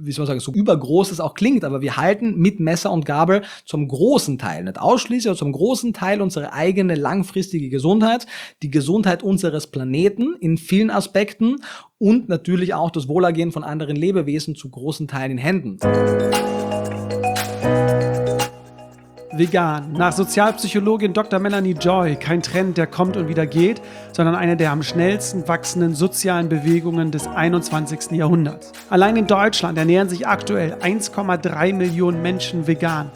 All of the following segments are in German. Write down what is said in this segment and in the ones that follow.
wie soll man sagen, so übergroß es auch klingt, aber wir halten mit Messer und Gabel zum großen Teil, nicht ausschließlich, aber zum großen Teil unsere eigene langfristige Gesundheit, die Gesundheit unseres Planeten in vielen Aspekten und natürlich auch das Wohlergehen von anderen Lebewesen zu großen Teilen in Händen. Vegan. Nach Sozialpsychologin Dr. Melanie Joy kein Trend, der kommt und wieder geht, sondern eine der am schnellsten wachsenden sozialen Bewegungen des 21. Jahrhunderts. Allein in Deutschland ernähren sich aktuell 1,3 Millionen Menschen vegan.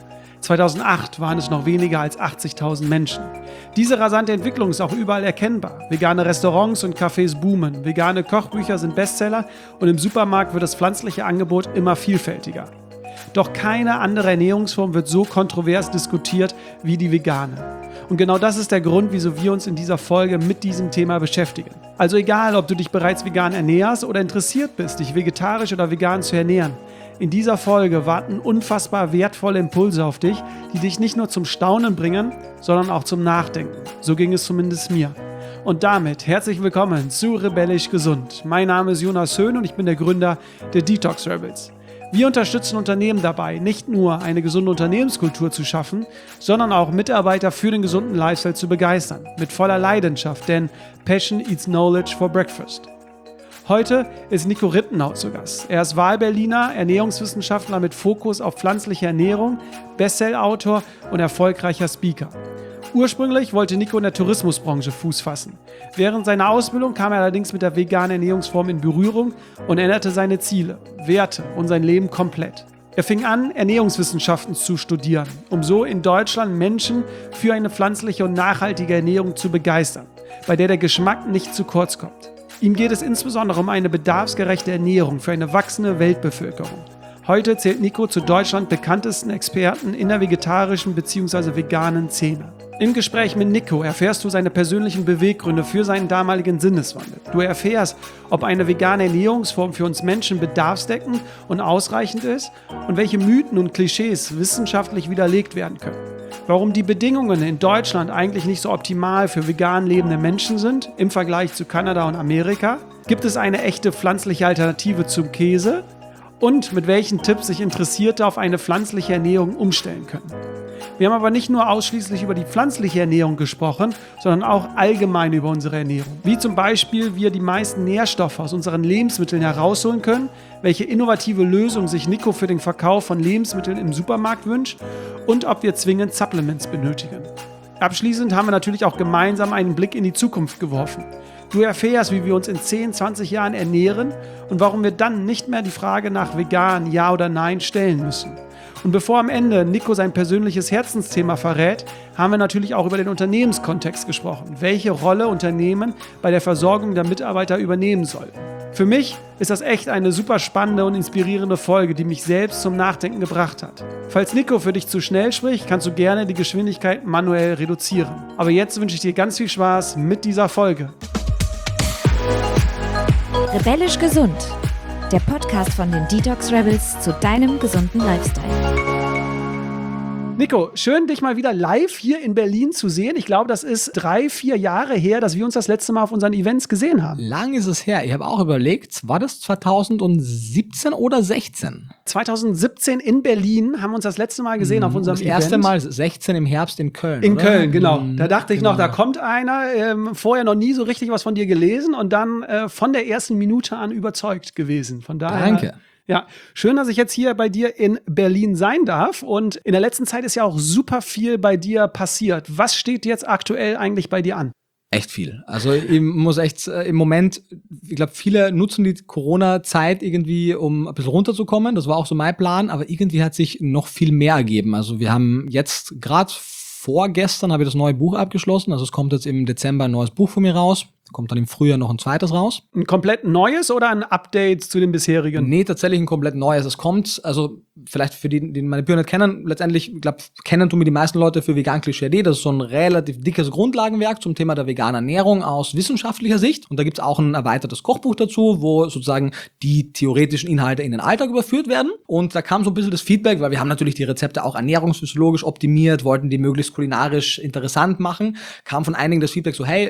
2008 waren es noch weniger als 80.000 Menschen. Diese rasante Entwicklung ist auch überall erkennbar. Vegane Restaurants und Cafés boomen, vegane Kochbücher sind Bestseller und im Supermarkt wird das pflanzliche Angebot immer vielfältiger. Doch keine andere Ernährungsform wird so kontrovers diskutiert wie die vegane. Und genau das ist der Grund, wieso wir uns in dieser Folge mit diesem Thema beschäftigen. Also egal, ob du dich bereits vegan ernährst oder interessiert bist, dich vegetarisch oder vegan zu ernähren. In dieser Folge warten unfassbar wertvolle Impulse auf dich, die dich nicht nur zum Staunen bringen, sondern auch zum Nachdenken. So ging es zumindest mir. Und damit herzlich willkommen zu Rebellisch Gesund. Mein Name ist Jonas Höhn und ich bin der Gründer der Detox Rebels. Wir unterstützen Unternehmen dabei, nicht nur eine gesunde Unternehmenskultur zu schaffen, sondern auch Mitarbeiter für den gesunden Lifestyle zu begeistern. Mit voller Leidenschaft, denn Passion eats knowledge for breakfast. Heute ist Nico Rittenau zu Gast. Er ist Wahlberliner, Ernährungswissenschaftler mit Fokus auf pflanzliche Ernährung, Bestseller-Autor und erfolgreicher Speaker. Ursprünglich wollte Nico in der Tourismusbranche Fuß fassen. Während seiner Ausbildung kam er allerdings mit der veganen Ernährungsform in Berührung und änderte seine Ziele, Werte und sein Leben komplett. Er fing an, Ernährungswissenschaften zu studieren, um so in Deutschland Menschen für eine pflanzliche und nachhaltige Ernährung zu begeistern, bei der der Geschmack nicht zu kurz kommt. Ihm geht es insbesondere um eine bedarfsgerechte Ernährung für eine wachsende Weltbevölkerung. Heute zählt Nico zu Deutschland bekanntesten Experten in der vegetarischen bzw. veganen Szene. Im Gespräch mit Nico erfährst du seine persönlichen Beweggründe für seinen damaligen Sinneswandel. Du erfährst, ob eine vegane Ernährungsform für uns Menschen bedarfsdeckend und ausreichend ist und welche Mythen und Klischees wissenschaftlich widerlegt werden können. Warum die Bedingungen in Deutschland eigentlich nicht so optimal für vegan lebende Menschen sind im Vergleich zu Kanada und Amerika. Gibt es eine echte pflanzliche Alternative zum Käse? Und mit welchen Tipps sich Interessierte auf eine pflanzliche Ernährung umstellen können. Wir haben aber nicht nur ausschließlich über die pflanzliche Ernährung gesprochen, sondern auch allgemein über unsere Ernährung. Wie zum Beispiel, wie wir die meisten Nährstoffe aus unseren Lebensmitteln herausholen können, welche innovative Lösung sich Nico für den Verkauf von Lebensmitteln im Supermarkt wünscht und ob wir zwingend Supplements benötigen. Abschließend haben wir natürlich auch gemeinsam einen Blick in die Zukunft geworfen. Du erfährst, wie wir uns in 10, 20 Jahren ernähren und warum wir dann nicht mehr die Frage nach vegan, ja oder nein stellen müssen. Und bevor am Ende Nico sein persönliches Herzensthema verrät, haben wir natürlich auch über den Unternehmenskontext gesprochen, welche Rolle Unternehmen bei der Versorgung der Mitarbeiter übernehmen sollten. Für mich ist das echt eine super spannende und inspirierende Folge, die mich selbst zum Nachdenken gebracht hat. Falls Nico für dich zu schnell spricht, kannst du gerne die Geschwindigkeit manuell reduzieren. Aber jetzt wünsche ich dir ganz viel Spaß mit dieser Folge. Rebellisch Gesund, der Podcast von den Detox Rebels zu deinem gesunden Lifestyle. Nico, schön, dich mal wieder live hier in Berlin zu sehen. Ich glaube, das ist 3-4 Jahre her, dass wir uns das letzte Mal auf unseren Events gesehen haben. Lang ist es her. Ich habe auch überlegt, war das 2017 oder 16? 2017 in Berlin haben wir uns das letzte Mal gesehen auf unserem Event. Das erste Mal 16 im Herbst in Köln, In oder? Köln, genau. Da dachte ich genau. noch, da kommt einer, vorher noch nie so richtig was von dir gelesen und dann von der ersten Minute an überzeugt gewesen. Von daher. Danke. Ja, schön, dass ich jetzt hier bei dir in Berlin sein darf. Und in der letzten Zeit ist ja auch super viel bei dir passiert. Was steht jetzt aktuell eigentlich bei dir an? Echt viel. Also ich muss echt im Moment, ich glaube, viele nutzen die Corona-Zeit irgendwie, um ein bisschen runterzukommen. Das war auch so mein Plan, aber irgendwie hat sich noch viel mehr ergeben. Also wir haben jetzt gerade vorgestern habe ich das neue Buch abgeschlossen. Also es kommt jetzt im Dezember ein neues Buch von mir raus. Kommt dann im Frühjahr noch ein zweites raus. Ein komplett neues oder ein Update zu dem bisherigen? Nee, tatsächlich ein komplett neues. Es kommt, also vielleicht für die meine Bücher nicht kennen, letztendlich, ich glaube, kennen tun mir die meisten Leute für vegan-klischee.de. Das ist so ein relativ dickes Grundlagenwerk zum Thema der veganen Ernährung aus wissenschaftlicher Sicht. Und da gibt's auch ein erweitertes Kochbuch dazu, wo sozusagen die theoretischen Inhalte in den Alltag überführt werden. Und da kam so ein bisschen das Feedback, weil wir haben natürlich die Rezepte auch ernährungsphysiologisch optimiert, wollten die möglichst kulinarisch interessant machen. Kam von einigen das Feedback so, hey,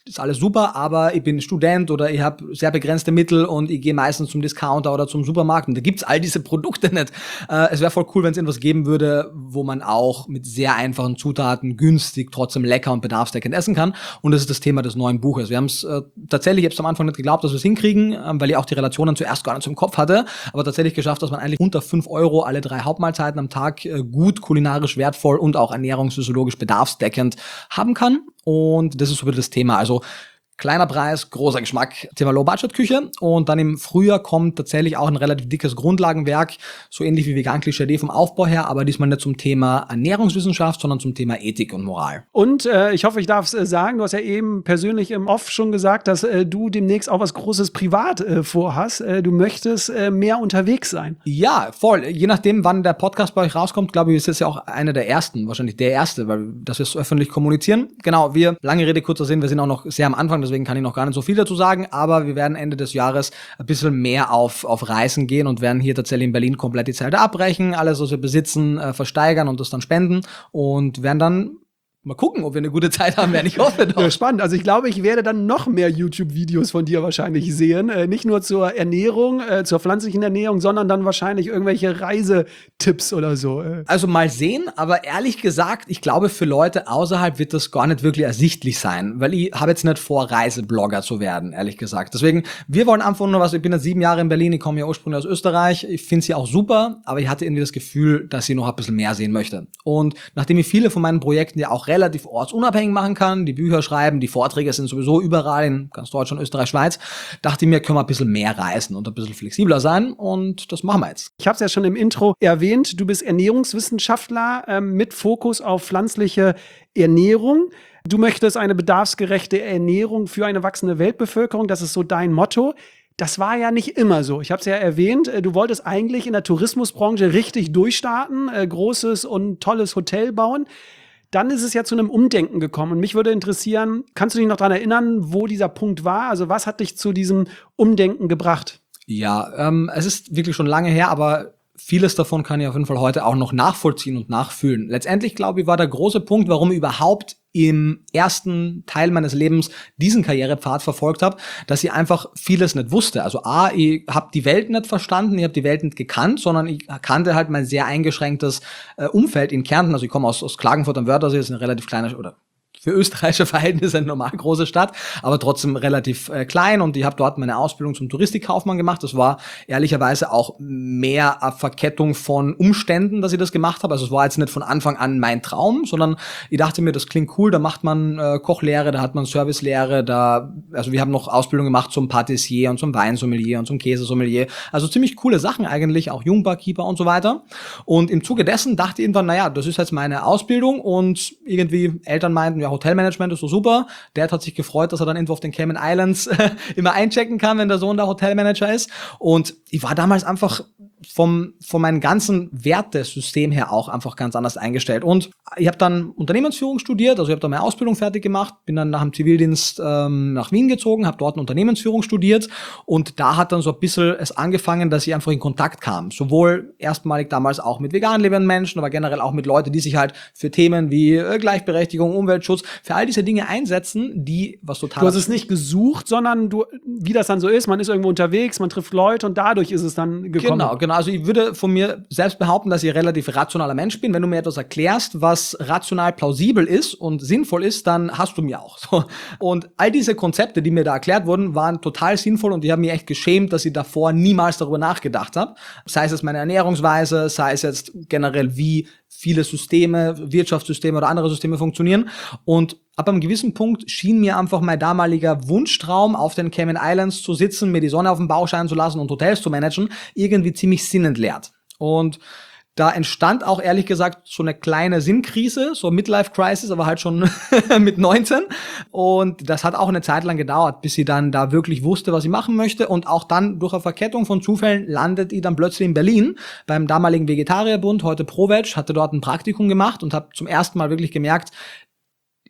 ist alles super, aber ich bin Student oder ich habe sehr begrenzte Mittel und ich gehe meistens zum Discounter oder zum Supermarkt und da gibt's all diese Produkte nicht. Es wäre voll cool, wenn es irgendwas geben würde, wo man auch mit sehr einfachen Zutaten günstig, trotzdem lecker und bedarfsdeckend essen kann. Und das ist das Thema des neuen Buches. Wir haben es tatsächlich, ich habe es am Anfang nicht geglaubt, dass wir es hinkriegen, weil ich auch die Relationen zuerst gar nicht so im Kopf hatte, aber tatsächlich geschafft, dass man eigentlich unter 5 € alle 3 Hauptmahlzeiten am Tag gut, kulinarisch wertvoll und auch ernährungsphysiologisch bedarfsdeckend haben kann. Und das ist so wieder das Thema. Also kleiner Preis, großer Geschmack, Thema Low-Budget-Küche. Und dann im Frühjahr kommt tatsächlich auch ein relativ dickes Grundlagenwerk, so ähnlich wie Vegan-Klischee vom Aufbau her, aber diesmal nicht zum Thema Ernährungswissenschaft, sondern zum Thema Ethik und Moral. Und ich hoffe, ich darf es sagen, du hast ja eben persönlich im Off schon gesagt, dass du demnächst auch was Großes privat vorhast. Du möchtest mehr unterwegs sein. Ja, voll. Je nachdem, wann der Podcast bei euch rauskommt, glaube ich, ist es ja auch einer der ersten, wahrscheinlich der erste, weil das wir es öffentlich kommunizieren. Genau, lange Rede, kurzer Sinn, wir sind auch noch sehr am Anfang, deswegen kann ich noch gar nicht so viel dazu sagen, aber wir werden Ende des Jahres ein bisschen mehr auf Reisen gehen und werden hier tatsächlich in Berlin komplett die Zelte abbrechen, alles, was wir besitzen, versteigern und das dann spenden und werden dann mal gucken, ob wir eine gute Zeit haben werden. Ich hoffe doch. Ja, spannend. Also ich glaube, ich werde dann noch mehr YouTube-Videos von dir wahrscheinlich sehen. Nicht nur zur Ernährung, zur pflanzlichen Ernährung, sondern dann wahrscheinlich irgendwelche Reisetipps oder so. Also mal sehen, aber ehrlich gesagt, ich glaube, für Leute außerhalb wird das gar nicht wirklich ersichtlich sein, weil ich habe jetzt nicht vor, Reiseblogger zu werden, ehrlich gesagt. Deswegen, wir wollen einfach nur was, ich bin jetzt 7 Jahre in Berlin, ich komme ja ursprünglich aus Österreich, ich finde sie auch super, aber ich hatte irgendwie das Gefühl, dass ich noch ein bisschen mehr sehen möchte. Und nachdem ich viele von meinen Projekten ja auch relativ ortsunabhängig machen kann, die Bücher schreiben, die Vorträge sind sowieso überall in ganz Deutschland, Österreich, Schweiz, dachte ich mir, können wir ein bisschen mehr reisen und ein bisschen flexibler sein und das machen wir jetzt. Ich habe es ja schon im Intro erwähnt, du bist Ernährungswissenschaftler mit Fokus auf pflanzliche Ernährung. Du möchtest eine bedarfsgerechte Ernährung für eine wachsende Weltbevölkerung, das ist so dein Motto. Das war ja nicht immer so. Ich habe es ja erwähnt, du wolltest eigentlich in der Tourismusbranche richtig durchstarten, großes und tolles Hotel bauen. Dann ist es ja zu einem Umdenken gekommen. Und mich würde interessieren, kannst du dich noch daran erinnern, wo dieser Punkt war? Also was hat dich zu diesem Umdenken gebracht? Ja, es ist wirklich schon lange her, aber vieles davon kann ich auf jeden Fall heute auch noch nachvollziehen und nachfühlen. Letztendlich, glaube ich, war der große Punkt, warum ich überhaupt im ersten Teil meines Lebens diesen Karrierepfad verfolgt habe, dass ich einfach vieles nicht wusste. Also ich habe die Welt nicht verstanden, ich habe die Welt nicht gekannt, sondern ich kannte halt mein sehr eingeschränktes Umfeld in Kärnten. Also ich komme aus Klagenfurt am Wörthersee, das ist eine relativ kleine oder für österreichische Verhältnisse eine normal große Stadt, aber trotzdem relativ klein und ich habe dort meine Ausbildung zum Touristikkaufmann gemacht. Das war ehrlicherweise auch mehr eine Verkettung von Umständen, dass ich das gemacht habe. Also es war jetzt nicht von Anfang an mein Traum, sondern ich dachte mir, das klingt cool, da macht man Kochlehre, da hat man Servicelehre, also wir haben noch Ausbildung gemacht zum Patissier und zum Weinsommelier und zum Käsesommelier. Also ziemlich coole Sachen eigentlich, auch Jungbarkeeper und so weiter. Und im Zuge dessen dachte ich irgendwann, naja, das ist jetzt meine Ausbildung und irgendwie Eltern meinten, ja, Hotelmanagement ist so super. Dad hat sich gefreut, dass er dann irgendwo auf den Cayman Islands immer einchecken kann, wenn der Sohn der Hotelmanager ist. Und ich war damals einfach von meinem ganzen Wertesystem her auch einfach ganz anders eingestellt. Und ich habe dann Unternehmensführung studiert, also ich habe da meine Ausbildung fertig gemacht, bin dann nach dem Zivildienst nach Wien gezogen, habe dort Unternehmensführung studiert und da hat dann so ein bisschen es angefangen, dass ich einfach in Kontakt kam. Sowohl erstmalig damals auch mit vegan lebenden Menschen, aber generell auch mit Leuten, die sich halt für Themen wie Gleichberechtigung, Umweltschutz, für all diese Dinge einsetzen, die was total... Du hast es nicht gesucht, sondern wie das dann so ist, man ist irgendwo unterwegs, man trifft Leute und dadurch ist es dann gekommen. Genau. Also ich würde von mir selbst behaupten, dass ich ein relativ rationaler Mensch bin. Wenn du mir etwas erklärst, was rational plausibel ist und sinnvoll ist, dann hast du mir auch. So. Und all diese Konzepte, die mir da erklärt wurden, waren total sinnvoll und ich habe mich echt geschämt, dass ich davor niemals darüber nachgedacht habe. Sei es jetzt meine Ernährungsweise, sei es jetzt generell, wie viele Systeme, Wirtschaftssysteme oder andere Systeme funktionieren. Und ab einem gewissen Punkt schien mir einfach mein damaliger Wunschtraum, auf den Cayman Islands zu sitzen, mir die Sonne auf den Bauch scheinen zu lassen und Hotels zu managen, irgendwie ziemlich sinnentleert. Und da entstand auch ehrlich gesagt so eine kleine Sinnkrise, so Midlife-Crisis, aber halt schon mit 19. Und das hat auch eine Zeit lang gedauert, bis ich dann da wirklich wusste, was ich machen möchte. Und auch dann durch eine Verkettung von Zufällen landet ich dann plötzlich in Berlin beim damaligen Vegetarierbund, heute ProVeg, hatte dort ein Praktikum gemacht und habe zum ersten Mal wirklich gemerkt,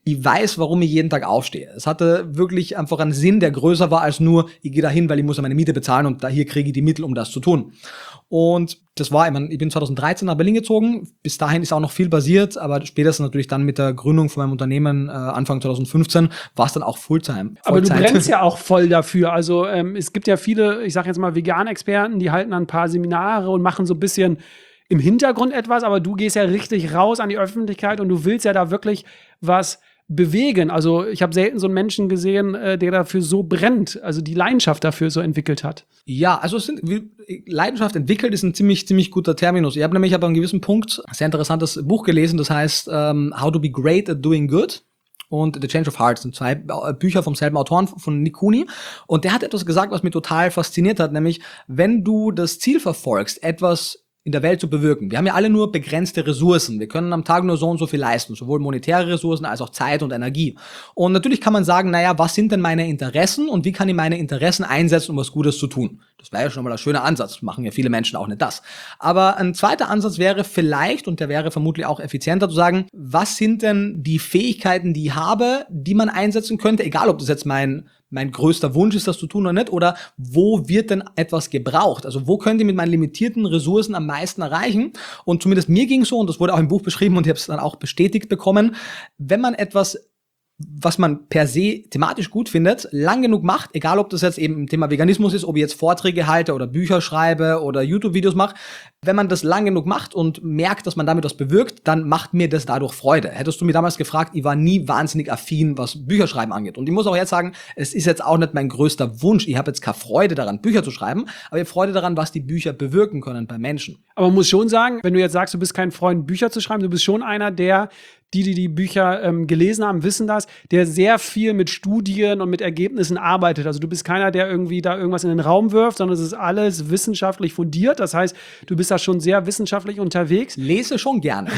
ich weiß, warum ich jeden Tag aufstehe. Es hatte wirklich einfach einen Sinn, der größer war als nur, ich gehe da hin, weil ich muss ja meine Miete bezahlen und da hier kriege ich die Mittel, um das zu tun. Und das war, ich bin 2013 nach Berlin gezogen. Bis dahin ist auch noch viel passiert, aber spätestens natürlich dann mit der Gründung von meinem Unternehmen Anfang 2015 war es dann auch Fulltime. Aber du brennst ja auch voll dafür. Also es gibt ja viele, ich sage jetzt mal Vegan-Experten, die halten dann ein paar Seminare und machen so ein bisschen im Hintergrund etwas, aber du gehst ja richtig raus an die Öffentlichkeit und du willst ja da wirklich was bewegen. Also ich habe selten so einen Menschen gesehen, der dafür so brennt, also die Leidenschaft dafür so entwickelt hat. Ja, also Leidenschaft entwickelt ist ein ziemlich guter Terminus. Ich habe nämlich aber an einem gewissen Punkt ein sehr interessantes Buch gelesen, das heißt How to be Great at Doing Good und The Change of Heart. Das sind 2 Bücher vom selben Autoren, von Nick Cooney. Und der hat etwas gesagt, was mich total fasziniert hat, nämlich wenn du das Ziel verfolgst, etwas in der Welt zu bewirken. Wir haben ja alle nur begrenzte Ressourcen. Wir können am Tag nur so und so viel leisten, sowohl monetäre Ressourcen als auch Zeit und Energie. Und natürlich kann man sagen, naja, was sind denn meine Interessen und wie kann ich meine Interessen einsetzen, um was Gutes zu tun? Das wäre ja schon mal ein schöner Ansatz. Machen ja viele Menschen auch nicht das. Aber ein zweiter Ansatz wäre vielleicht, und der wäre vermutlich auch effizienter, zu sagen, was sind denn die Fähigkeiten, die ich habe, die man einsetzen könnte, egal ob das jetzt mein größter Wunsch ist, das zu tun oder nicht, oder wo wird denn etwas gebraucht? Also wo könnt ihr mit meinen limitierten Ressourcen am meisten erreichen? Und zumindest mir ging so, und das wurde auch im Buch beschrieben und ich habe es dann auch bestätigt bekommen, wenn man etwas, was man per se thematisch gut findet, lang genug macht, egal ob das jetzt eben im Thema Veganismus ist, ob ich jetzt Vorträge halte oder Bücher schreibe oder YouTube-Videos mache, wenn man das lang genug macht und merkt, dass man damit was bewirkt, dann macht mir das dadurch Freude. Hättest du mir damals gefragt, ich war nie wahnsinnig affin, was Bücherschreiben angeht. Und ich muss auch jetzt sagen, es ist jetzt auch nicht mein größter Wunsch. Ich habe jetzt keine Freude daran, Bücher zu schreiben, aber ich habe Freude daran, was die Bücher bewirken können bei Menschen. Aber man muss schon sagen, wenn du jetzt sagst, du bist kein Freund, Bücher zu schreiben, du bist schon einer, der die Bücher gelesen haben, wissen das, der sehr viel mit Studien und mit Ergebnissen arbeitet. Also du bist keiner, der irgendwie da irgendwas in den Raum wirft, sondern es ist alles wissenschaftlich fundiert. Das heißt, du bist da schon sehr wissenschaftlich unterwegs. Lese schon gerne.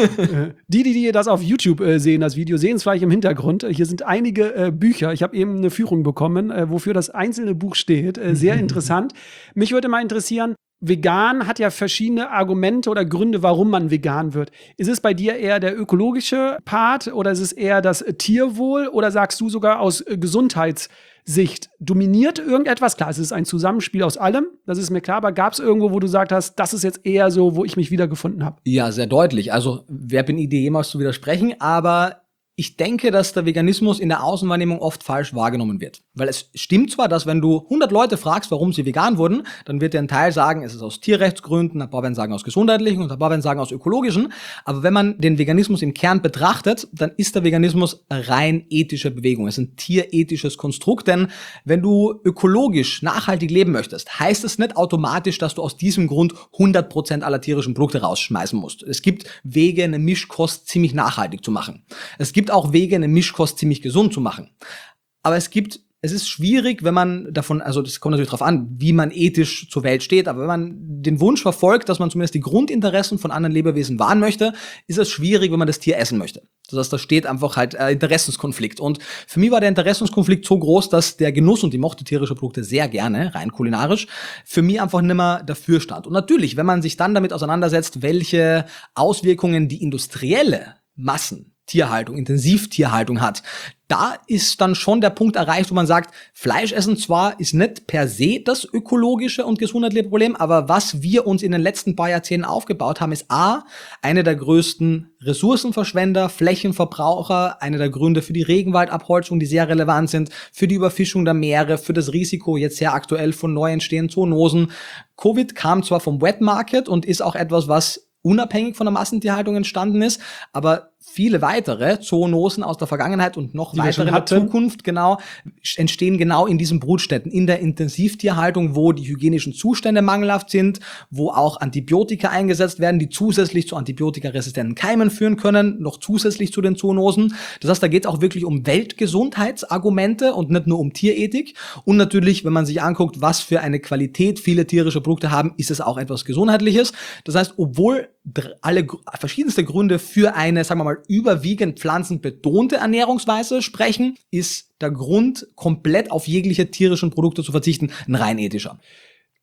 Die das auf YouTube sehen, das Video, sehen es vielleicht im Hintergrund. Hier sind einige Bücher. Ich habe eben eine Führung bekommen, wofür das einzelne Buch steht. Sehr interessant. Mich würde mal interessieren, vegan hat ja verschiedene Argumente oder Gründe, warum man vegan wird. Ist es bei dir eher der ökologische Part oder ist es eher das Tierwohl oder sagst du sogar aus Gesundheitssicht, dominiert irgendetwas? Klar, es ist ein Zusammenspiel aus allem, das ist mir klar, aber gab es irgendwo, wo du gesagt hast, das ist jetzt eher so, wo ich mich wiedergefunden habe? Ja, sehr deutlich. Also, wer bin ich dir jemals zu widersprechen, aber ich denke, dass der Veganismus in der Außenwahrnehmung oft falsch wahrgenommen wird. Weil es stimmt zwar, dass wenn du 100 Leute fragst, warum sie vegan wurden, dann wird dir ein Teil sagen, es ist aus Tierrechtsgründen, ein paar werden sagen aus gesundheitlichen und ein paar werden sagen aus ökologischen. Aber wenn man den Veganismus im Kern betrachtet, dann ist der Veganismus eine rein ethische Bewegung. Es ist ein tierethisches Konstrukt, denn wenn du ökologisch nachhaltig leben möchtest, heißt es nicht automatisch, dass du aus diesem Grund 100% aller tierischen Produkte rausschmeißen musst. Es gibt Wege, eine Mischkost ziemlich nachhaltig zu machen. Es gibt auch Wege, eine Mischkost ziemlich gesund zu machen. Aber es ist schwierig, wenn man davon, also das kommt natürlich darauf an, wie man ethisch zur Welt steht, aber wenn man den Wunsch verfolgt, dass man zumindest die Grundinteressen von anderen Lebewesen wahren möchte, ist es schwierig, wenn man das Tier essen möchte. Das heißt, da steht einfach halt Interessenskonflikt. Und für mich war der Interessenskonflikt so groß, dass der Genuss, und ich mochte tierische Produkte sehr gerne, rein kulinarisch, für mich einfach nimmer dafür stand. Und natürlich, wenn man sich dann damit auseinandersetzt, welche Auswirkungen die industrielle Massentierhaltung, Intensivtierhaltung hat, da ist dann schon der Punkt erreicht, wo man sagt, Fleischessen zwar ist nicht per se das ökologische und gesundheitliche Problem, aber was wir uns in den letzten paar Jahrzehnten aufgebaut haben, ist A, eine der größten Ressourcenverschwender, Flächenverbraucher, eine der Gründe für die Regenwaldabholzung, die sehr relevant sind, für die Überfischung der Meere, für das Risiko jetzt sehr aktuell von neu entstehenden Zoonosen. Covid kam zwar vom Wet Market und ist auch etwas, was unabhängig von der Massentierhaltung entstanden ist, aber viele weitere Zoonosen aus der Vergangenheit und noch weitere in der Zukunft entstehen genau in diesen Brutstätten, in der Intensivtierhaltung, wo die hygienischen Zustände mangelhaft sind, wo auch Antibiotika eingesetzt werden, die zusätzlich zu antibiotikaresistenten Keimen führen können, noch zusätzlich zu den Zoonosen. Das heißt, da geht es auch wirklich um Weltgesundheitsargumente und nicht nur um Tierethik. Und natürlich, wenn man sich anguckt, was für eine Qualität viele tierische Produkte haben, ist es auch etwas Gesundheitliches. Das heißt, obwohl alle verschiedenste Gründe für eine, sagen wir mal, überwiegend pflanzenbetonte Ernährungsweise sprechen, ist der Grund, komplett auf jegliche tierischen Produkte zu verzichten, ein rein ethischer.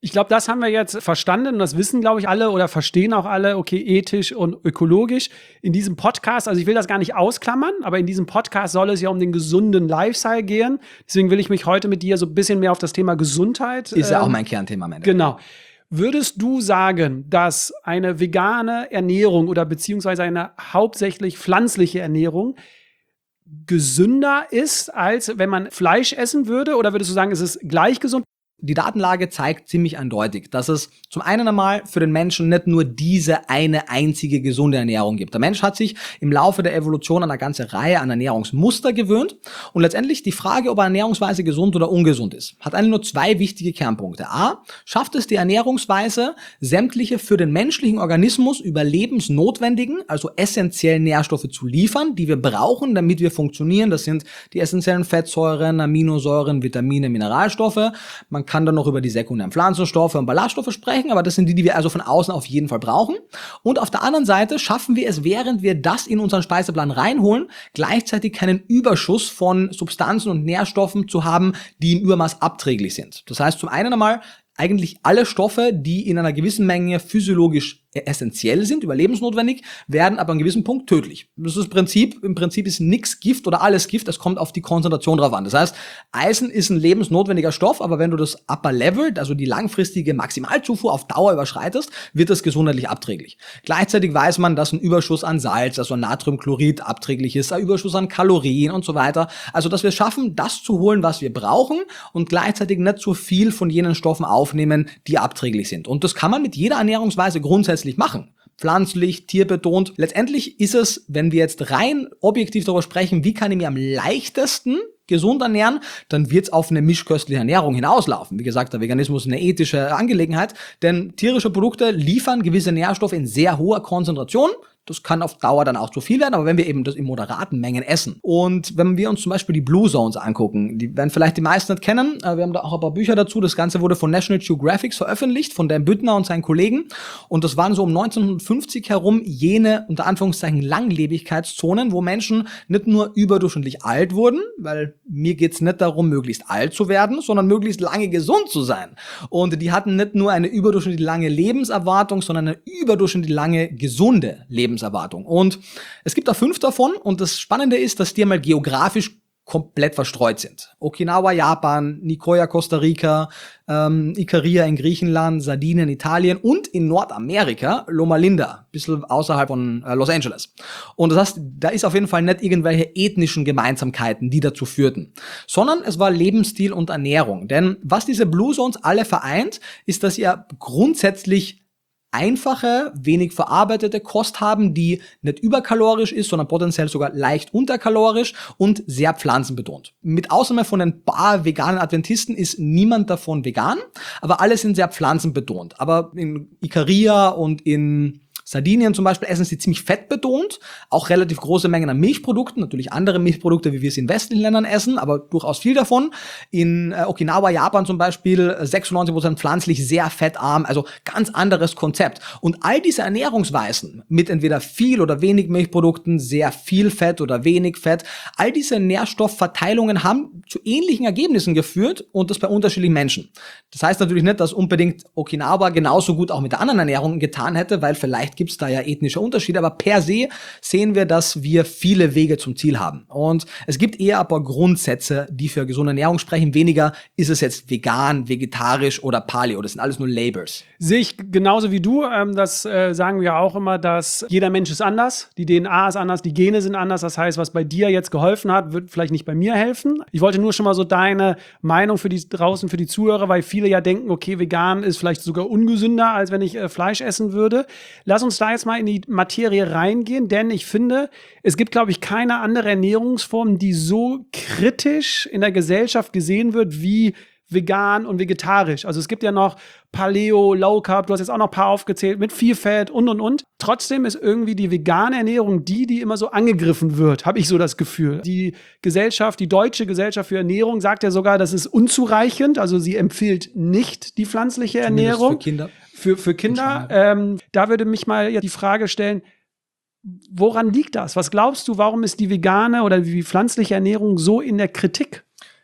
Ich glaube, das haben wir jetzt verstanden und das wissen, glaube ich, alle oder verstehen auch alle, okay, ethisch und ökologisch. In diesem Podcast, also ich will das gar nicht ausklammern, aber in diesem Podcast soll es ja um den gesunden Lifestyle gehen. Deswegen will ich mich heute mit dir so ein bisschen mehr auf das Thema Gesundheit. Ist ja auch mein Kernthema am Ende. Genau. Würdest du sagen, dass eine vegane Ernährung oder beziehungsweise eine hauptsächlich pflanzliche Ernährung gesünder ist, als wenn man Fleisch essen würde? Oder würdest du sagen, es ist gleich gesund? Die Datenlage zeigt ziemlich eindeutig, dass es zum einen einmal für den Menschen nicht nur diese eine einzige gesunde Ernährung gibt. Der Mensch hat sich im Laufe der Evolution an eine ganze Reihe an Ernährungsmuster gewöhnt und letztendlich die Frage, ob eine Ernährungsweise gesund oder ungesund ist, hat eigentlich nur zwei wichtige Kernpunkte. A, schafft es die Ernährungsweise, sämtliche für den menschlichen Organismus überlebensnotwendigen, also essentiellen Nährstoffe zu liefern, die wir brauchen, damit wir funktionieren. Das sind die essentiellen Fettsäuren, Aminosäuren, Vitamine, Mineralstoffe. Man kann dann noch über die sekundären Pflanzenstoffe und Ballaststoffe sprechen, aber das sind die wir also von außen auf jeden Fall brauchen. Und auf der anderen Seite schaffen wir es, während wir das in unseren Speiseplan reinholen, gleichzeitig keinen Überschuss von Substanzen und Nährstoffen zu haben, die im Übermaß abträglich sind. Das heißt, zum einen einmal eigentlich alle Stoffe, die in einer gewissen Menge physiologisch essentiell sind, überlebensnotwendig, werden aber an einem gewissen Punkt tödlich. Das ist das Prinzip. Im Prinzip ist nichts Gift oder alles Gift. Es kommt auf die Konzentration drauf an. Das heißt, Eisen ist ein lebensnotwendiger Stoff, aber wenn du das Upper Level, also die langfristige Maximalzufuhr auf Dauer überschreitest, wird das gesundheitlich abträglich. Gleichzeitig weiß man, dass ein Überschuss an Salz, also Natriumchlorid, abträglich ist, ein Überschuss an Kalorien und so weiter. Also, dass wir es schaffen, das zu holen, was wir brauchen und gleichzeitig nicht zu viel von jenen Stoffen aufnehmen, die abträglich sind. Und das kann man mit jeder Ernährungsweise grundsätzlich machen. Pflanzlich, tierbetont. Letztendlich ist es, wenn wir jetzt rein objektiv darüber sprechen, wie kann ich mir am leichtesten gesund ernähren, dann wird es auf eine mischköstliche Ernährung hinauslaufen. Wie gesagt, der Veganismus ist eine ethische Angelegenheit, denn tierische Produkte liefern gewisse Nährstoffe in sehr hoher Konzentration. Das kann auf Dauer dann auch zu viel werden, aber wenn wir eben das in moderaten Mengen essen. Und wenn wir uns zum Beispiel die Blue Zones angucken, die werden vielleicht die meisten nicht kennen, wir haben da auch ein paar Bücher dazu, das Ganze wurde von National Geographic veröffentlicht, von Dan Büttner und seinen Kollegen und das waren so um 1950 herum jene, unter Anführungszeichen, Langlebigkeitszonen, wo Menschen nicht nur überdurchschnittlich alt wurden, weil mir geht's nicht darum, möglichst alt zu werden, sondern möglichst lange gesund zu sein. Und die hatten nicht nur eine überdurchschnittlich lange Lebenserwartung, sondern eine überdurchschnittlich lange gesunde Lebenserwartung. Und es gibt da 5 davon und das Spannende ist, dass die einmal geografisch komplett verstreut sind. Okinawa, Japan, Nicoya, Costa Rica, Ikaria in Griechenland, Sardinien, Italien und in Nordamerika Loma Linda, ein bisschen außerhalb von Los Angeles. Und das heißt, da ist auf jeden Fall nicht irgendwelche ethnischen Gemeinsamkeiten, die dazu führten, sondern es war Lebensstil und Ernährung. Denn was diese Blue Zones alle vereint, ist, dass ihr grundsätzlich einfache, wenig verarbeitete Kost haben, die nicht überkalorisch ist, sondern potenziell sogar leicht unterkalorisch und sehr pflanzenbetont. Mit Ausnahme von ein paar veganen Adventisten ist niemand davon vegan, aber alle sind sehr pflanzenbetont. Aber in Ikaria und in Sardinien zum Beispiel essen sie ziemlich fettbetont, auch relativ große Mengen an Milchprodukten, natürlich andere Milchprodukte, wie wir es in westlichen Ländern essen, aber durchaus viel davon. In Okinawa, Japan zum Beispiel 96% pflanzlich, sehr fettarm, also ganz anderes Konzept. Und all diese Ernährungsweisen mit entweder viel oder wenig Milchprodukten, sehr viel Fett oder wenig Fett, all diese Nährstoffverteilungen haben zu ähnlichen Ergebnissen geführt und das bei unterschiedlichen Menschen. Das heißt natürlich nicht, dass unbedingt Okinawa genauso gut auch mit der anderen Ernährung getan hätte, weil vielleicht gibt es da ja ethnische Unterschiede, aber per se sehen wir, dass wir viele Wege zum Ziel haben. Und es gibt eher ein paar Grundsätze, die für gesunde Ernährung sprechen. Weniger ist es jetzt vegan, vegetarisch oder Paleo. Das sind alles nur Labels. Sehe ich genauso wie du. Das sagen wir auch immer, dass jeder Mensch ist anders. Die DNA ist anders, die Gene sind anders. Das heißt, was bei dir jetzt geholfen hat, wird vielleicht nicht bei mir helfen. Ich wollte nur schon mal so deine Meinung für die draußen, für die Zuhörer, weil viele ja denken, okay, vegan ist vielleicht sogar ungesünder, als wenn ich Fleisch essen würde. Lass uns da jetzt mal in die Materie reingehen, denn ich finde, es gibt, glaube ich, keine andere Ernährungsform, die so kritisch in der Gesellschaft gesehen wird wie vegan und vegetarisch. Also es gibt ja noch Paleo, Low Carb, du hast jetzt auch noch ein paar aufgezählt, mit viel Fett und. Trotzdem ist irgendwie die vegane Ernährung die immer so angegriffen wird, habe ich so das Gefühl. Die Gesellschaft, die Deutsche Gesellschaft für Ernährung sagt ja sogar, das ist unzureichend, also sie empfiehlt nicht die pflanzliche Ernährung. Für Kinder. Für Kinder. Da würde mich mal die Frage stellen, woran liegt das? Was glaubst du, warum ist die vegane oder die pflanzliche Ernährung so in der Kritik?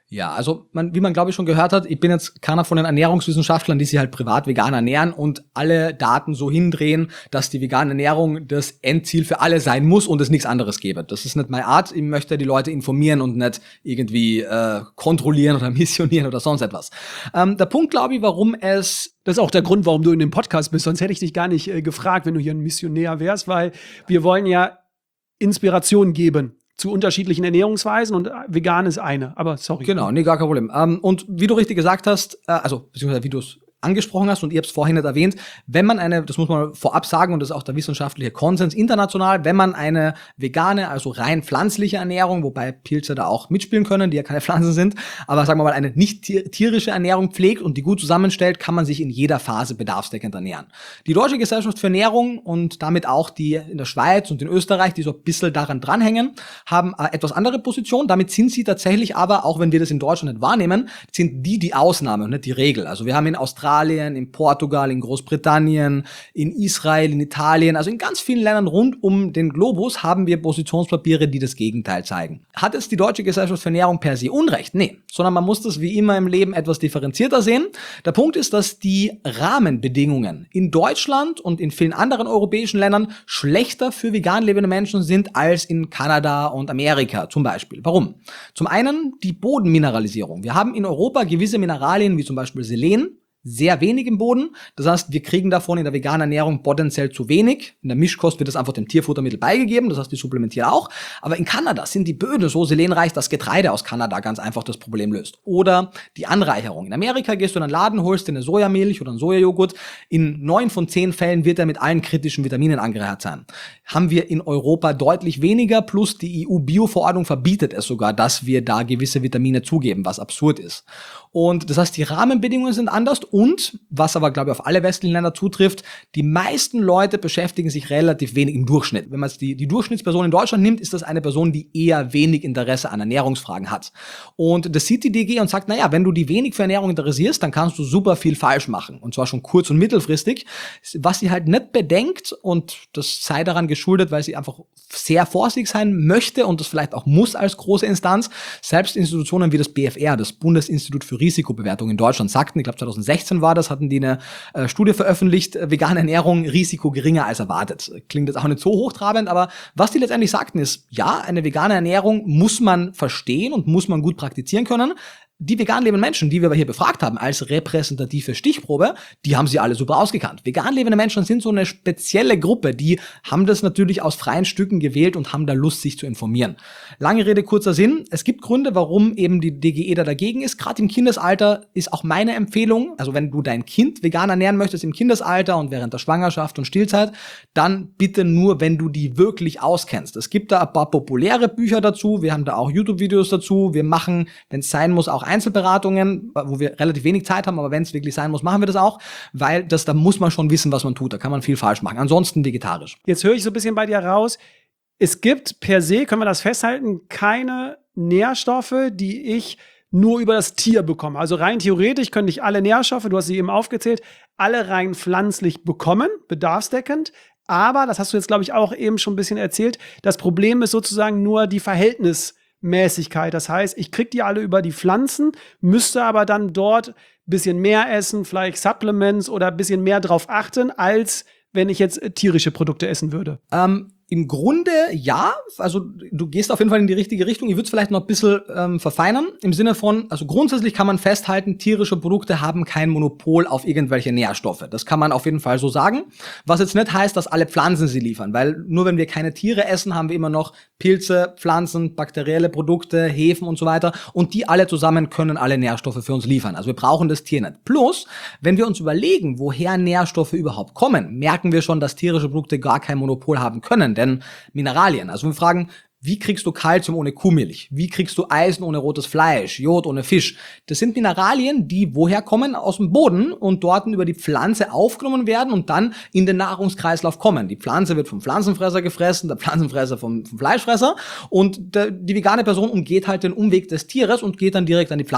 Ja, also wie man glaube ich schon gehört hat, ich bin jetzt keiner von den Ernährungswissenschaftlern, die sich halt privat vegan ernähren und alle Daten so hindrehen, dass die vegane Ernährung das Endziel für alle sein muss und es nichts anderes gäbe. Das ist nicht meine Art. Ich möchte die Leute informieren und nicht irgendwie kontrollieren oder missionieren oder sonst etwas. Der Punkt, glaube ich, warum es... Das ist auch der Grund, warum du in dem Podcast bist. Sonst hätte ich dich gar nicht gefragt, wenn du hier ein Missionär wärst, weil wir wollen ja Inspiration geben zu unterschiedlichen Ernährungsweisen und vegan ist eine. Aber sorry. Genau, nee, gar kein Problem. Und wie du richtig gesagt hast, beziehungsweise wie du es angesprochen hast und ihr habt es vorhin nicht erwähnt, wenn man das muss man vorab sagen und das ist auch der wissenschaftliche Konsens international, wenn man eine vegane, also rein pflanzliche Ernährung, wobei Pilze da auch mitspielen können, die ja keine Pflanzen sind, aber sagen wir mal eine nicht tierische Ernährung pflegt und die gut zusammenstellt, kann man sich in jeder Phase bedarfsdeckend ernähren. Die Deutsche Gesellschaft für Ernährung und damit auch die in der Schweiz und in Österreich, die so ein bisschen daran dranhängen, haben etwas andere Position. Damit sind sie tatsächlich aber, auch wenn wir das in Deutschland nicht wahrnehmen, sind die Ausnahme und nicht die Regel. Also wir haben in Australien, in Portugal, in Großbritannien, in Israel, in Italien, also in ganz vielen Ländern rund um den Globus haben wir Positionspapiere, die das Gegenteil zeigen. Hat es die Deutsche Gesellschaft für Ernährung per se Unrecht? Nee, sondern man muss das wie immer im Leben etwas differenzierter sehen. Der Punkt ist, dass die Rahmenbedingungen in Deutschland und in vielen anderen europäischen Ländern schlechter für vegan lebende Menschen sind als in Kanada und Amerika zum Beispiel. Warum? Zum einen die Bodenmineralisierung. Wir haben in Europa gewisse Mineralien wie zum Beispiel Selen, sehr wenig im Boden. Das heißt, wir kriegen davon in der veganen Ernährung potenziell zu wenig. In der Mischkost wird das einfach dem Tierfuttermittel beigegeben. Das heißt, die supplementieren auch. Aber in Kanada sind die Böden so selenreich, dass Getreide aus Kanada ganz einfach das Problem löst. Oder die Anreicherung. In Amerika gehst du in einen Laden, holst dir eine Sojamilch oder einen Sojajoghurt. In 9 von 10 Fällen wird er mit allen kritischen Vitaminen angereichert sein. Haben wir in Europa deutlich weniger, plus die EU-Bio-Verordnung verbietet es sogar, dass wir da gewisse Vitamine zugeben, was absurd ist. Und das heißt, die Rahmenbedingungen sind anders und, was aber, glaube ich, auf alle westlichen Länder zutrifft, die meisten Leute beschäftigen sich relativ wenig im Durchschnitt. Wenn man jetzt die Durchschnittsperson in Deutschland nimmt, ist das eine Person, die eher wenig Interesse an Ernährungsfragen hat. Und das sieht die DG und sagt, naja, wenn du die wenig für Ernährung interessierst, dann kannst du super viel falsch machen. Und zwar schon kurz- und mittelfristig. Was sie halt nicht bedenkt, und das sei daran geschuldet, weil sie einfach sehr vorsichtig sein möchte und das vielleicht auch muss als große Instanz, selbst Institutionen wie das BfR, das Bundesinstitut für Risikobewertung in Deutschland, sagten, ich glaube 2016 war das, hatten die eine Studie veröffentlicht, vegane Ernährung, Risiko geringer als erwartet. Klingt jetzt auch nicht so hochtrabend, aber was die letztendlich sagten ist, ja, eine vegane Ernährung muss man verstehen und muss man gut praktizieren können. Die vegan lebenden Menschen, die wir aber hier befragt haben, als repräsentative Stichprobe, die haben sie alle super ausgekannt. Vegan lebende Menschen sind so eine spezielle Gruppe, die haben das natürlich aus freien Stücken gewählt und haben da Lust, sich zu informieren. Lange Rede, kurzer Sinn. Es gibt Gründe, warum eben die DGE da dagegen ist. Gerade im Kindesalter ist auch meine Empfehlung, also wenn du dein Kind vegan ernähren möchtest im Kindesalter und während der Schwangerschaft und Stillzeit, dann bitte nur, wenn du die wirklich auskennst. Es gibt da ein paar populäre Bücher dazu, wir haben da auch YouTube-Videos dazu, wir machen, wenn es sein muss, auch Einzelberatungen, wo wir relativ wenig Zeit haben, aber wenn es wirklich sein muss, machen wir das auch, weil da muss man schon wissen, was man tut. Da kann man viel falsch machen. Ansonsten vegetarisch. Jetzt höre ich so ein bisschen bei dir raus, es gibt per se, können wir das festhalten, keine Nährstoffe, die ich nur über das Tier bekomme. Also rein theoretisch könnte ich alle Nährstoffe, du hast sie eben aufgezählt, alle rein pflanzlich bekommen, bedarfsdeckend. Aber, das hast du jetzt, glaube ich, auch eben schon ein bisschen erzählt, das Problem ist sozusagen nur die Verhältnismäßigkeit. Das heißt, ich kriege die alle über die Pflanzen, müsste aber dann dort ein bisschen mehr essen, vielleicht Supplements oder ein bisschen mehr drauf achten, als wenn ich jetzt tierische Produkte essen würde. Im Grunde ja, also du gehst auf jeden Fall in die richtige Richtung. Ich würde es vielleicht noch ein bisschen verfeinern, im Sinne von, also grundsätzlich kann man festhalten, tierische Produkte haben kein Monopol auf irgendwelche Nährstoffe. Das kann man auf jeden Fall so sagen. Was jetzt nicht heißt, dass alle Pflanzen sie liefern, weil nur wenn wir keine Tiere essen, haben wir immer noch Pilze, Pflanzen, bakterielle Produkte, Hefen und so weiter und die alle zusammen können alle Nährstoffe für uns liefern. Also wir brauchen das Tier nicht. Plus, wenn wir uns überlegen, woher Nährstoffe überhaupt kommen, merken wir schon, dass tierische Produkte gar kein Monopol haben können. Denn Mineralien, also wir fragen, wie kriegst du Kalzium ohne Kuhmilch? Wie kriegst du Eisen ohne rotes Fleisch? Jod ohne Fisch? Das sind Mineralien, die woher kommen? Aus dem Boden und dort über die Pflanze aufgenommen werden und dann in den Nahrungskreislauf kommen. Die Pflanze wird vom Pflanzenfresser gefressen, der Pflanzenfresser vom Fleischfresser und die vegane Person umgeht halt den Umweg des Tieres und geht dann direkt an die Pflanze.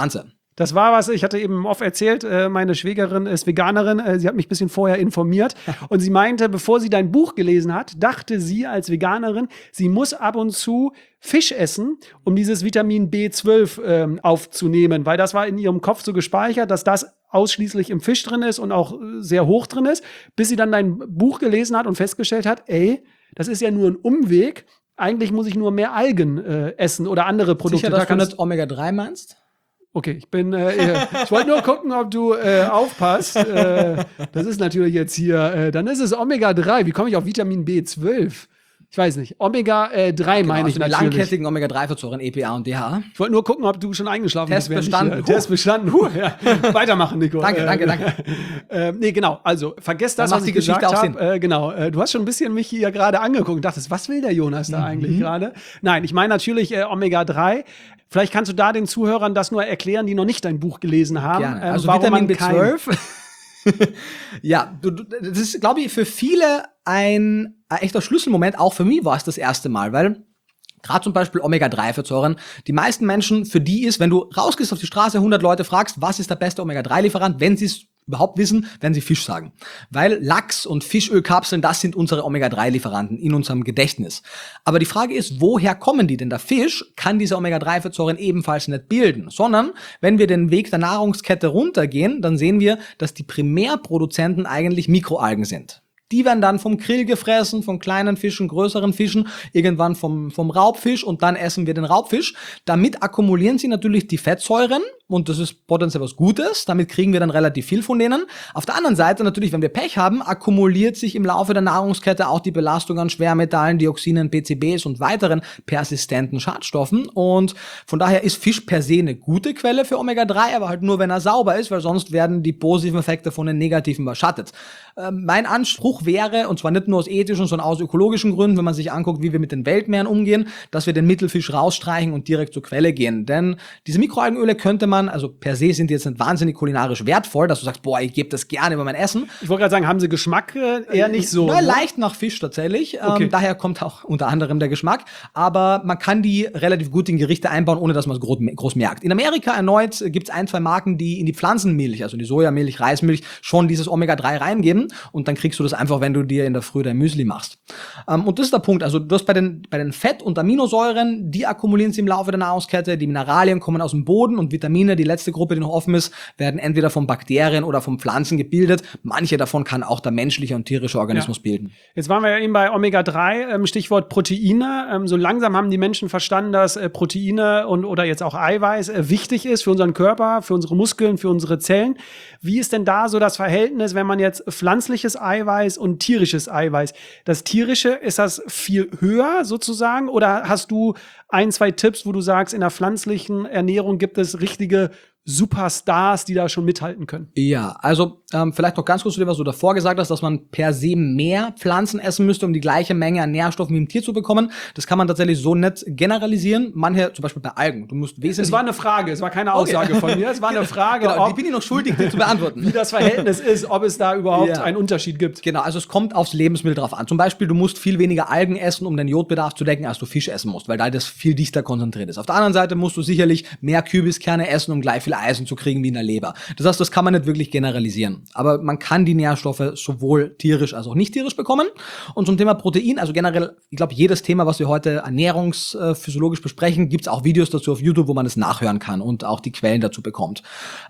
Das war was, ich hatte eben oft erzählt, meine Schwägerin ist Veganerin, sie hat mich ein bisschen vorher informiert und sie meinte, bevor sie dein Buch gelesen hat, dachte sie als Veganerin, sie muss ab und zu Fisch essen, um dieses Vitamin B12 aufzunehmen, weil das war in ihrem Kopf so gespeichert, dass das ausschließlich im Fisch drin ist und auch sehr hoch drin ist, bis sie dann dein Buch gelesen hat und festgestellt hat, ey, das ist ja nur ein Umweg, eigentlich muss ich nur mehr Algen essen oder andere Produkte. Sicher, dass du nicht Omega-3 meinst? Okay, ich wollte nur gucken, ob du aufpasst. Das ist natürlich jetzt hier, dann ist es Omega-3. Wie komme ich auf Vitamin B12? Ich weiß nicht. Omega-3 meine ich die natürlich. langkettigen Omega-3-Fettsäuren, EPA und DHA. Ich wollte nur gucken, ob du schon eingeschlafen bist. Test bestanden. Test bestanden. Ja. Weitermachen, Nico. Danke. Nee, genau. Also, vergesst das, was ich gesagt habe. Genau. Du hast schon ein bisschen mich hier gerade angeguckt und dachtest, was will der Jonas da eigentlich gerade? Nein, ich meine natürlich Omega-3. Vielleicht kannst du da den Zuhörern das nur erklären, die noch nicht dein Buch gelesen haben. Gerne. Also Vitamin B12. Ja, das ist, glaube ich, für viele ein echter Schlüsselmoment. Auch für mich war es das erste Mal, weil gerade zum Beispiel Omega-3-Fettsäuren, die meisten Menschen, für die ist, wenn du rausgehst auf die Straße, 100 Leute fragst, was ist der beste Omega-3-Lieferant, wenn sie es überhaupt wissen, werden sie Fisch sagen. Weil Lachs und Fischölkapseln, das sind unsere Omega-3-Lieferanten in unserem Gedächtnis. Aber die Frage ist, woher kommen die? Denn der Fisch kann diese Omega-3-Fettsäuren ebenfalls nicht bilden, sondern wenn wir den Weg der Nahrungskette runtergehen, dann sehen wir, dass die Primärproduzenten eigentlich Mikroalgen sind. Die werden dann vom Krill gefressen, von kleinen Fischen, größeren Fischen, irgendwann vom Raubfisch und dann essen wir den Raubfisch. Damit akkumulieren sie natürlich die Fettsäuren und das ist potenziell was Gutes. Damit kriegen wir dann relativ viel von denen. Auf der anderen Seite natürlich, wenn wir Pech haben, akkumuliert sich im Laufe der Nahrungskette auch die Belastung an Schwermetallen, Dioxinen, PCBs und weiteren persistenten Schadstoffen. Und von daher ist Fisch per se eine gute Quelle für Omega-3, aber halt nur, wenn er sauber ist, weil sonst werden die positiven Effekte von den negativen überschattet. Mein Anspruch wäre, und zwar nicht nur aus ethischen, sondern aus ökologischen Gründen, wenn man sich anguckt, wie wir mit den Weltmeeren umgehen, dass wir den Mittelfisch rausstreichen und direkt zur Quelle gehen. Denn diese Mikroalgenöle könnte man, also per se sind die jetzt nicht wahnsinnig kulinarisch wertvoll, dass du sagst, boah, ich gebe das gerne über mein Essen. Ich wollte gerade sagen, haben sie Geschmack eher nicht so? Na, leicht nach Fisch tatsächlich. Okay. Daher kommt auch unter anderem der Geschmack. Aber man kann die relativ gut in Gerichte einbauen, ohne dass man es groß merkt. In Amerika erneut gibt es 1, 2 Marken, die in die Pflanzenmilch, also in die Sojamilch, Reismilch, schon dieses Omega-3 reingeben. Und dann kriegst du das einfach, wenn du dir in der Früh dein Müsli machst. Und das ist der Punkt. Also du hast bei den Fett- und Aminosäuren, die akkumulieren sie im Laufe der Nahrungskette. Die Mineralien kommen aus dem Boden und Vitamine, die letzte Gruppe, die noch offen ist, werden entweder von Bakterien oder von Pflanzen gebildet. Manche davon kann auch der menschliche und tierische Organismus bilden. Jetzt waren wir ja eben bei Omega-3, Stichwort Proteine. So langsam haben die Menschen verstanden, dass Proteine oder jetzt auch Eiweiß wichtig ist für unseren Körper, für unsere Muskeln, für unsere Zellen. Wie ist denn da so das Verhältnis, wenn man jetzt pflanzliches Eiweiß und tierisches Eiweiß? Das tierische, ist das viel höher sozusagen? Oder hast du 1, 2 Tipps, wo du sagst, in der pflanzlichen Ernährung gibt es richtige Superstars, die da schon mithalten können? Ja, also vielleicht noch ganz kurz zu dem, was du davor gesagt hast, dass man per se mehr Pflanzen essen müsste, um die gleiche Menge an Nährstoffen wie im Tier zu bekommen. Das kann man tatsächlich so nicht generalisieren. Manche, zum Beispiel bei Algen, du musst wesentlich... Es war eine Frage, es war keine Aussage von mir. Es war eine Frage, genau, die bin ich noch schuldig, die zu beantworten. Wie das Verhältnis ist, ob es da überhaupt einen Unterschied gibt. Genau, also es kommt aufs Lebensmittel drauf an. Zum Beispiel, du musst viel weniger Algen essen, um den Jodbedarf zu decken, als du Fisch essen musst, weil da das viel dichter konzentriert ist. Auf der anderen Seite musst du sicherlich mehr Kürbiskerne essen, um gleich viel Eisen zu kriegen wie in der Leber. Das heißt, das kann man nicht wirklich generalisieren. Aber man kann die Nährstoffe sowohl tierisch als auch nicht tierisch bekommen. Und zum Thema Protein, also generell, ich glaube, jedes Thema, was wir heute ernährungsphysiologisch besprechen, gibt es auch Videos dazu auf YouTube, wo man es nachhören kann und auch die Quellen dazu bekommt.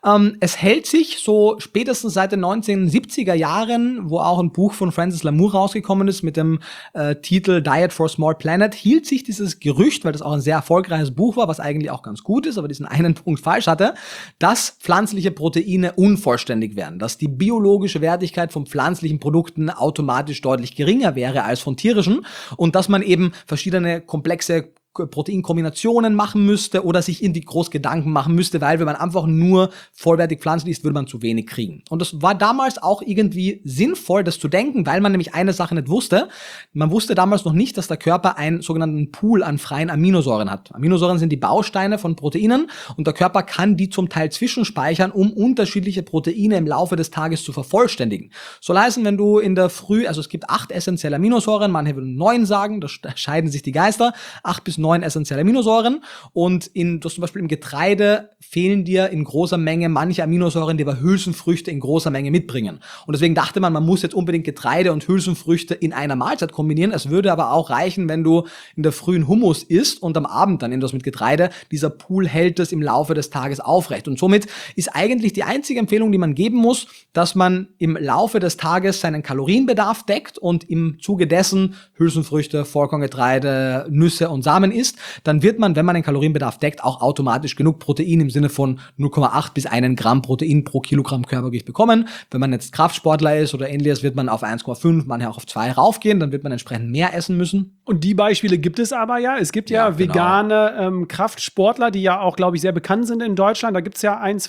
Es hält sich so spätestens seit den 1970er Jahren, wo auch ein Buch von Francis Lamour rausgekommen ist mit dem Titel Diet for a Small Planet, hielt sich dieses Gerücht, weil das auch ein sehr erfolgreiches Buch war, was eigentlich auch ganz gut ist, aber diesen einen Punkt falsch hatte, dass pflanzliche Proteine unvollständig wären, dass die biologische Wertigkeit von pflanzlichen Produkten automatisch deutlich geringer wäre als von tierischen und dass man eben verschiedene komplexe Proteinkombinationen machen müsste oder sich irgendwie groß Gedanken machen müsste, weil wenn man einfach nur vollwertig pflanzlich isst, würde man zu wenig kriegen. Und das war damals auch irgendwie sinnvoll, das zu denken, weil man nämlich eine Sache nicht wusste. Man wusste damals noch nicht, dass der Körper einen sogenannten Pool an freien Aminosäuren hat. Aminosäuren sind die Bausteine von Proteinen und der Körper kann die zum Teil zwischenspeichern, um unterschiedliche Proteine im Laufe des Tages zu vervollständigen. Soll heißen, wenn du in der Früh, also es gibt 8 essentielle Aminosäuren, manche würden 9 sagen, da scheiden sich die Geister, 8 bis 9 essentielle Aminosäuren und du hast zum Beispiel im Getreide fehlen dir in großer Menge manche Aminosäuren, die aber Hülsenfrüchte in großer Menge mitbringen. Und deswegen dachte man muss jetzt unbedingt Getreide und Hülsenfrüchte in einer Mahlzeit kombinieren. Es würde aber auch reichen, wenn du in der frühen Hummus isst und am Abend dann etwas mit Getreide. Dieser Pool hält es im Laufe des Tages aufrecht. Und somit ist eigentlich die einzige Empfehlung, die man geben muss, dass man im Laufe des Tages seinen Kalorienbedarf deckt und im Zuge dessen Hülsenfrüchte, Vollkorngetreide, Nüsse und Samen isst. Dann wird man, wenn man den Kalorienbedarf deckt, auch automatisch genug Protein im Sinne von 0,8 bis 1 Gramm Protein pro Kilogramm Körpergewicht bekommen. Wenn man jetzt Kraftsportler ist oder ähnliches, wird man auf 1,5, manche auch auf 2 raufgehen. Dann wird man entsprechend mehr essen müssen. Und die Beispiele gibt es aber ja. Es gibt ja vegane Kraftsportler, die ja auch, glaube ich, sehr bekannt sind in Deutschland. Da gibt es ja 1,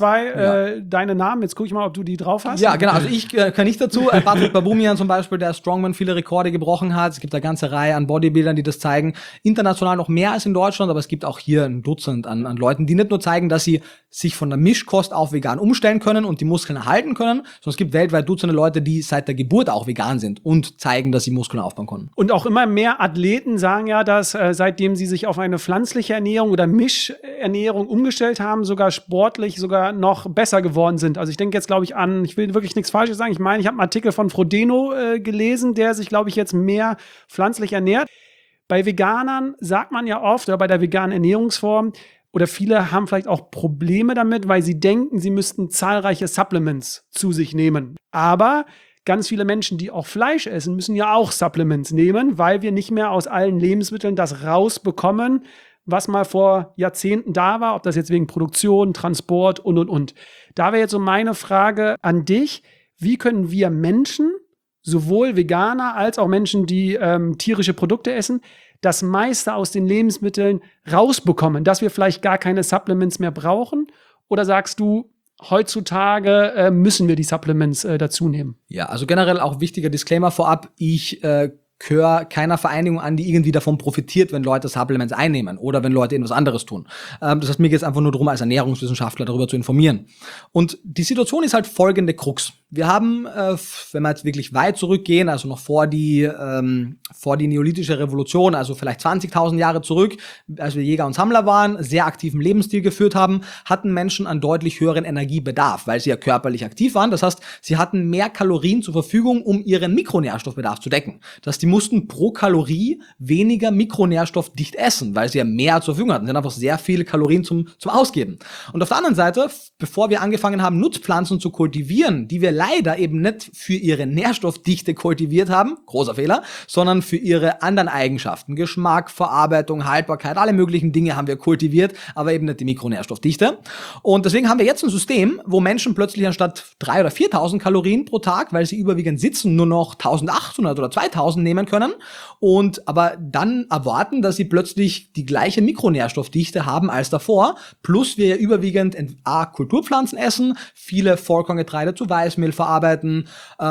2 deine Namen. Jetzt gucke ich mal, ob du die drauf hast. Ja, genau. Also ich kann nicht dazu. Patrick Baboumian zum Beispiel, der Strongman viele Rekorde gebrochen hat. Es gibt eine ganze Reihe an Bodybuildern, die das zeigen. International noch mehr als in Deutschland, aber es gibt auch hier ein Dutzend an Leuten, die nicht nur zeigen, dass sie sich von der Mischkost auf vegan umstellen können und die Muskeln erhalten können, sondern es gibt weltweit Dutzende Leute, die seit der Geburt auch vegan sind und zeigen, dass sie Muskeln aufbauen können. Und auch immer mehr Athleten sagen ja, dass seitdem sie sich auf eine pflanzliche Ernährung oder Mischernährung umgestellt haben, sogar sportlich sogar noch besser geworden sind. Also ich denke jetzt, glaube ich, ich will wirklich nichts Falsches sagen. Ich meine, ich habe einen Artikel von Frodeno gelesen, der sich, glaube ich, jetzt mehr pflanzlich ernährt. Bei Veganern sagt man ja oft, oder bei der veganen Ernährungsform, oder viele haben vielleicht auch Probleme damit, weil sie denken, sie müssten zahlreiche Supplements zu sich nehmen. Aber ganz viele Menschen, die auch Fleisch essen, müssen ja auch Supplements nehmen, weil wir nicht mehr aus allen Lebensmitteln das rausbekommen, was mal vor Jahrzehnten da war, ob das jetzt wegen Produktion, Transport und. Da wäre jetzt so meine Frage an dich, wie können wir Menschen, sowohl Veganer als auch Menschen, die tierische Produkte essen, das meiste aus den Lebensmitteln rausbekommen, dass wir vielleicht gar keine Supplements mehr brauchen? Oder sagst du, heutzutage müssen wir die Supplements dazu nehmen? Ja, also generell auch wichtiger Disclaimer vorab. Ich gehöre keiner Vereinigung an, die irgendwie davon profitiert, wenn Leute Supplements einnehmen oder wenn Leute irgendwas anderes tun. Das heißt, mir geht es einfach nur darum, als Ernährungswissenschaftler darüber zu informieren. Und die Situation ist halt folgende Krux. Wir haben, wenn wir jetzt wirklich weit zurückgehen, also noch vor die neolithische Revolution, also vielleicht 20.000 Jahre zurück, als wir Jäger und Sammler waren, sehr aktiven Lebensstil geführt haben, hatten Menschen einen deutlich höheren Energiebedarf, weil sie ja körperlich aktiv waren. Das heißt, sie hatten mehr Kalorien zur Verfügung, um ihren Mikronährstoffbedarf zu decken. Das heißt, die mussten pro Kalorie weniger mikronährstoffdicht essen, weil sie ja mehr zur Verfügung hatten. Sie hatten einfach sehr viele Kalorien zum Ausgeben. Und auf der anderen Seite, bevor wir angefangen haben, Nutzpflanzen zu kultivieren, die wir leider eben nicht für ihre Nährstoffdichte kultiviert haben, großer Fehler, sondern für ihre anderen Eigenschaften, Geschmack, Verarbeitung, Haltbarkeit, alle möglichen Dinge haben wir kultiviert, aber eben nicht die Mikronährstoffdichte. Und deswegen haben wir jetzt ein System, wo Menschen plötzlich anstatt 3.000 oder 4.000 Kalorien pro Tag, weil sie überwiegend sitzen, nur noch 1.800 oder 2.000 nehmen können und aber dann erwarten, dass sie plötzlich die gleiche Mikronährstoffdichte haben als davor, plus wir ja überwiegend Kulturpflanzen essen, viele Vollkorngetreide zu Weißmehl verarbeiten,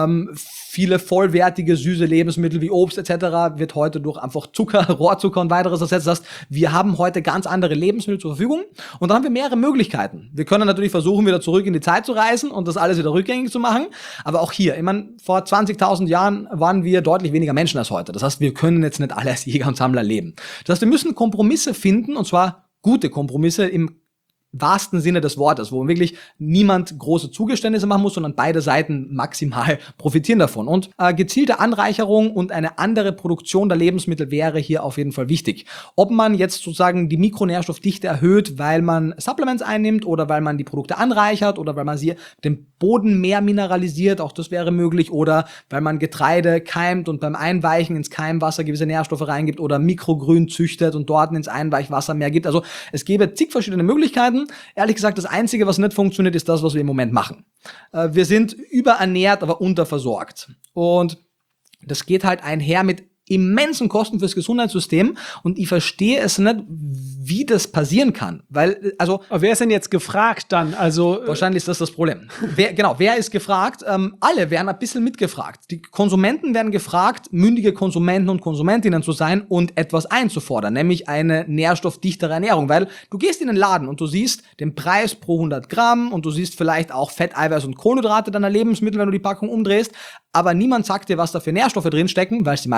viele vollwertige, süße Lebensmittel wie Obst etc. wird heute durch einfach Zucker, Rohrzucker und weiteres ersetzt. Das heißt, wir haben heute ganz andere Lebensmittel zur Verfügung und dann haben wir mehrere Möglichkeiten. Wir können natürlich versuchen, wieder zurück in die Zeit zu reisen und das alles wieder rückgängig zu machen, aber auch hier, ich meine, vor 20.000 Jahren waren wir deutlich weniger Menschen als heute. Das heißt, wir können jetzt nicht alle als Jäger und Sammler leben. Das heißt, wir müssen Kompromisse finden und zwar gute Kompromisse im wahrsten Sinne des Wortes, wo wirklich niemand große Zugeständnisse machen muss, sondern beide Seiten maximal profitieren davon. Und gezielte Anreicherung und eine andere Produktion der Lebensmittel wäre hier auf jeden Fall wichtig. Ob man jetzt sozusagen die Mikronährstoffdichte erhöht, weil man Supplements einnimmt oder weil man die Produkte anreichert oder weil man den Boden mehr mineralisiert, auch das wäre möglich, oder weil man Getreide keimt und beim Einweichen ins Keimwasser gewisse Nährstoffe reingibt oder Mikrogrün züchtet und dort ins Einweichwasser mehr gibt. Also es gäbe zig verschiedene Möglichkeiten. Ehrlich gesagt, das Einzige, was nicht funktioniert, ist das, was wir im Moment machen. Wir sind überernährt, aber unterversorgt. Und das geht halt einher mit immensen Kosten fürs Gesundheitssystem und ich verstehe es nicht, wie das passieren kann, weil, also... Aber wer ist denn jetzt gefragt dann? Also wahrscheinlich ist das Problem. Wer ist gefragt? Alle werden ein bisschen mitgefragt. Die Konsumenten werden gefragt, mündige Konsumenten und Konsumentinnen zu sein und etwas einzufordern, nämlich eine nährstoffdichtere Ernährung, weil du gehst in den Laden und du siehst den Preis pro 100 Gramm und du siehst vielleicht auch Fett, Eiweiß und Kohlenhydrate deiner Lebensmittel, wenn du die Packung umdrehst, aber niemand sagt dir, was da für Nährstoffe drinstecken, weil es die meisten auch gar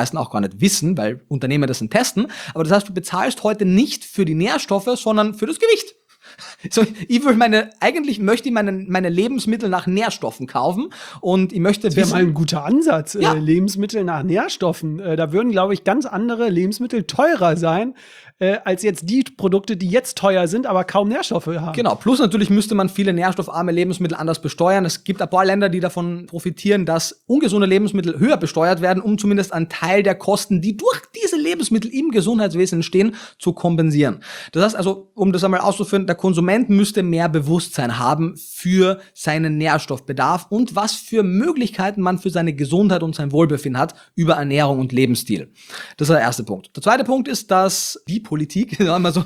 nicht wissen, weil Unternehmen das testen. Aber das heißt, du bezahlst heute nicht für die Nährstoffe, sondern für das Gewicht. So, eigentlich möchte ich meine Lebensmittel nach Nährstoffen kaufen und ich möchte Das wäre mal ein guter Ansatz, Ja. Lebensmittel nach Nährstoffen. Da würden, glaube ich, ganz andere Lebensmittel teurer sein, als jetzt die Produkte, die jetzt teuer sind, aber kaum Nährstoffe haben. Genau, plus natürlich müsste man viele nährstoffarme Lebensmittel anders besteuern. Es gibt ein paar Länder, die davon profitieren, dass ungesunde Lebensmittel höher besteuert werden, um zumindest einen Teil der Kosten, die durch diese Lebensmittel im Gesundheitswesen entstehen, zu kompensieren. Das heißt also, um das einmal auszuführen, der Konsument müsste mehr Bewusstsein haben für seinen Nährstoffbedarf und was für Möglichkeiten man für seine Gesundheit und sein Wohlbefinden hat über Ernährung und Lebensstil. Das ist der erste Punkt. Der zweite Punkt ist, dass die Politik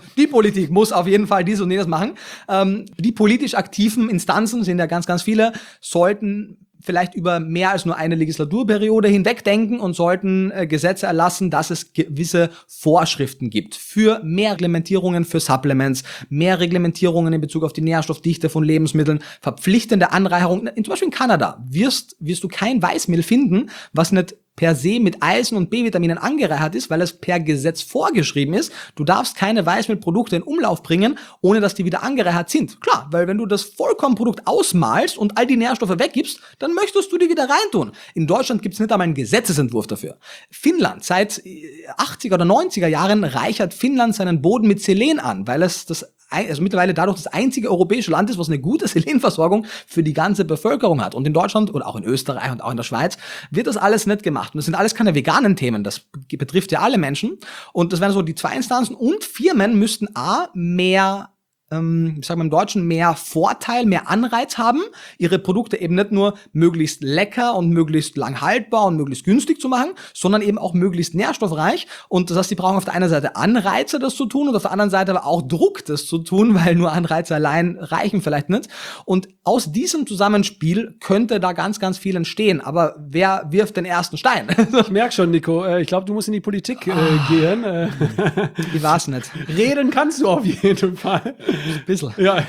muss auf jeden Fall dies und jenes machen. Die politisch aktiven Instanzen, sind ja ganz, ganz viele, sollten vielleicht über mehr als nur eine Legislaturperiode hinwegdenken und sollten Gesetze erlassen, dass es gewisse Vorschriften gibt für mehr Reglementierungen für Supplements, mehr Reglementierungen in Bezug auf die Nährstoffdichte von Lebensmitteln, verpflichtende Anreicherung. Zum Beispiel in Kanada wirst du kein Weißmehl finden, was nicht per se mit Eisen und B-Vitaminen angereichert ist, weil es per Gesetz vorgeschrieben ist. Du darfst keine Weißmehlprodukte in Umlauf bringen, ohne dass die wieder angereichert sind. Klar, weil wenn du das Vollkornprodukt ausmalst und all die Nährstoffe weggibst, dann möchtest du die wieder reintun. In Deutschland gibt es nicht einmal einen Gesetzesentwurf dafür. Finnland, seit 80er oder 90er Jahren reichert Finnland seinen Boden mit Selen an, weil es mittlerweile dadurch das einzige europäische Land ist, was eine gute Selenversorgung für die ganze Bevölkerung hat. Und in Deutschland oder auch in Österreich und auch in der Schweiz wird das alles nicht gemacht. Und das sind alles keine veganen Themen. Das betrifft ja alle Menschen. Und das wären so die zwei Instanzen. Und Firmen müssten mehr ich sage mal im Deutschen, mehr Vorteil, mehr Anreiz haben, ihre Produkte eben nicht nur möglichst lecker und möglichst lang haltbar und möglichst günstig zu machen, sondern eben auch möglichst nährstoffreich. Und das heißt, die brauchen auf der einen Seite Anreize, das zu tun, und auf der anderen Seite aber auch Druck, das zu tun, weil nur Anreize allein reichen vielleicht nicht. Und aus diesem Zusammenspiel könnte da ganz, ganz viel entstehen. Aber wer wirft den ersten Stein? Ich merke schon, Nico, ich glaube, du musst in die Politik gehen. Ich weiß nicht. Reden kannst du auf jeden Fall. Ein bisschen. Ja.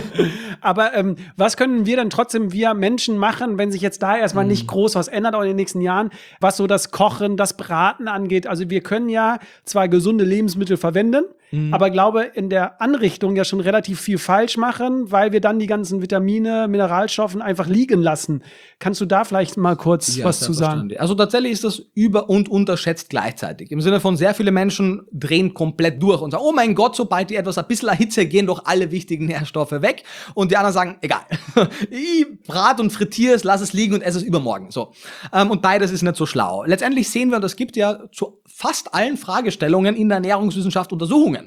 Aber was können wir denn trotzdem, wir Menschen, machen, wenn sich jetzt da erstmal nicht groß was ändert auch in den nächsten Jahren, was so das Kochen, das Braten angeht? Also wir können ja zwar gesunde Lebensmittel verwenden, aber glaube in der Anrichtung ja schon relativ viel falsch machen, weil wir dann die ganzen Vitamine, Mineralstoffen einfach liegen lassen. Kannst du da vielleicht mal kurz was zu sagen? Also tatsächlich ist das über- und unterschätzt gleichzeitig. Im Sinne von, sehr viele Menschen drehen komplett durch und sagen, oh mein Gott, sobald die etwas ein bisschen erhitze, gehen doch alle wichtigen Nährstoffe weg. Und die anderen sagen, egal, ich brate und frittiere es, lass es liegen und esse es übermorgen. So. Und beides ist nicht so schlau. Letztendlich sehen wir, und es gibt ja zu fast allen Fragestellungen in der Ernährungswissenschaft Untersuchungen.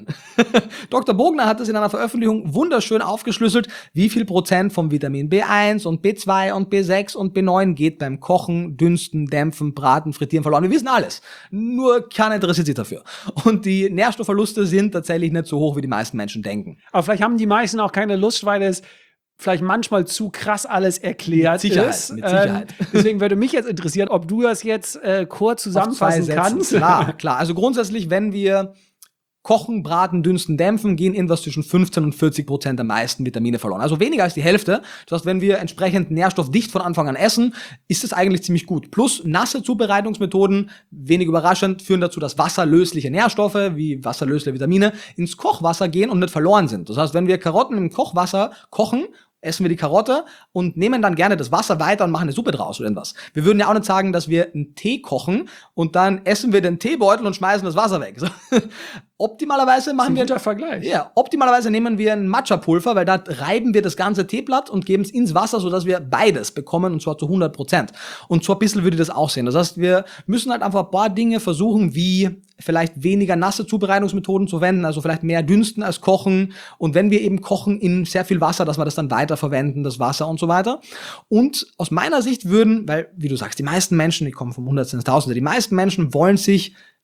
Dr. Bogner hat es in einer Veröffentlichung wunderschön aufgeschlüsselt, wie viel Prozent vom Vitamin B1 und B2 und B6 und B9 geht beim Kochen, Dünsten, Dämpfen, Braten, Frittieren verloren. Wir wissen alles. Nur keiner interessiert sich dafür. Und die Nährstoffverluste sind tatsächlich nicht so hoch, wie die meisten Menschen denken. Aber vielleicht haben die meisten auch keine Lust, weil es vielleicht manchmal zu krass alles erklärt Mit Sicherheit, ist. mit Sicherheit. Deswegen würde mich jetzt interessieren, ob du das jetzt kurz zusammenfassen kannst. Klar. Also grundsätzlich, wenn wir kochen, braten, dünsten, dämpfen, gehen irgendwas zwischen 15 und 40% der meisten Vitamine verloren. Also weniger als die Hälfte. Das heißt, wenn wir entsprechend nährstoffdicht von Anfang an essen, ist es eigentlich ziemlich gut. Plus nasse Zubereitungsmethoden, wenig überraschend, führen dazu, dass wasserlösliche Nährstoffe, wie wasserlösliche Vitamine, ins Kochwasser gehen und nicht verloren sind. Das heißt, wenn wir Karotten im Kochwasser kochen, essen wir die Karotte und nehmen dann gerne das Wasser weiter und machen eine Suppe draus oder irgendwas. Wir würden ja auch nicht sagen, dass wir einen Tee kochen und dann essen wir den Teebeutel und schmeißen das Wasser weg. So. Optimalerweise machen wir... Guter Vergleich. Ja, optimalerweise nehmen wir ein Matcha-Pulver, weil da reiben wir das ganze Teeblatt und geben es ins Wasser, sodass wir beides bekommen, und zwar zu 100%. Und so ein bisschen würde ich das auch sehen. Das heißt, wir müssen halt einfach ein paar Dinge versuchen, wie vielleicht weniger nasse Zubereitungsmethoden zu verwenden, also vielleicht mehr dünsten als kochen. Und wenn wir eben kochen in sehr viel Wasser, dass wir das dann weiterverwenden, das Wasser und so weiter. Und aus meiner Sicht würden, weil, wie du sagst, die meisten Menschen, die kommen vom Hundertsten ins Tausende, die meisten Menschen wollen sich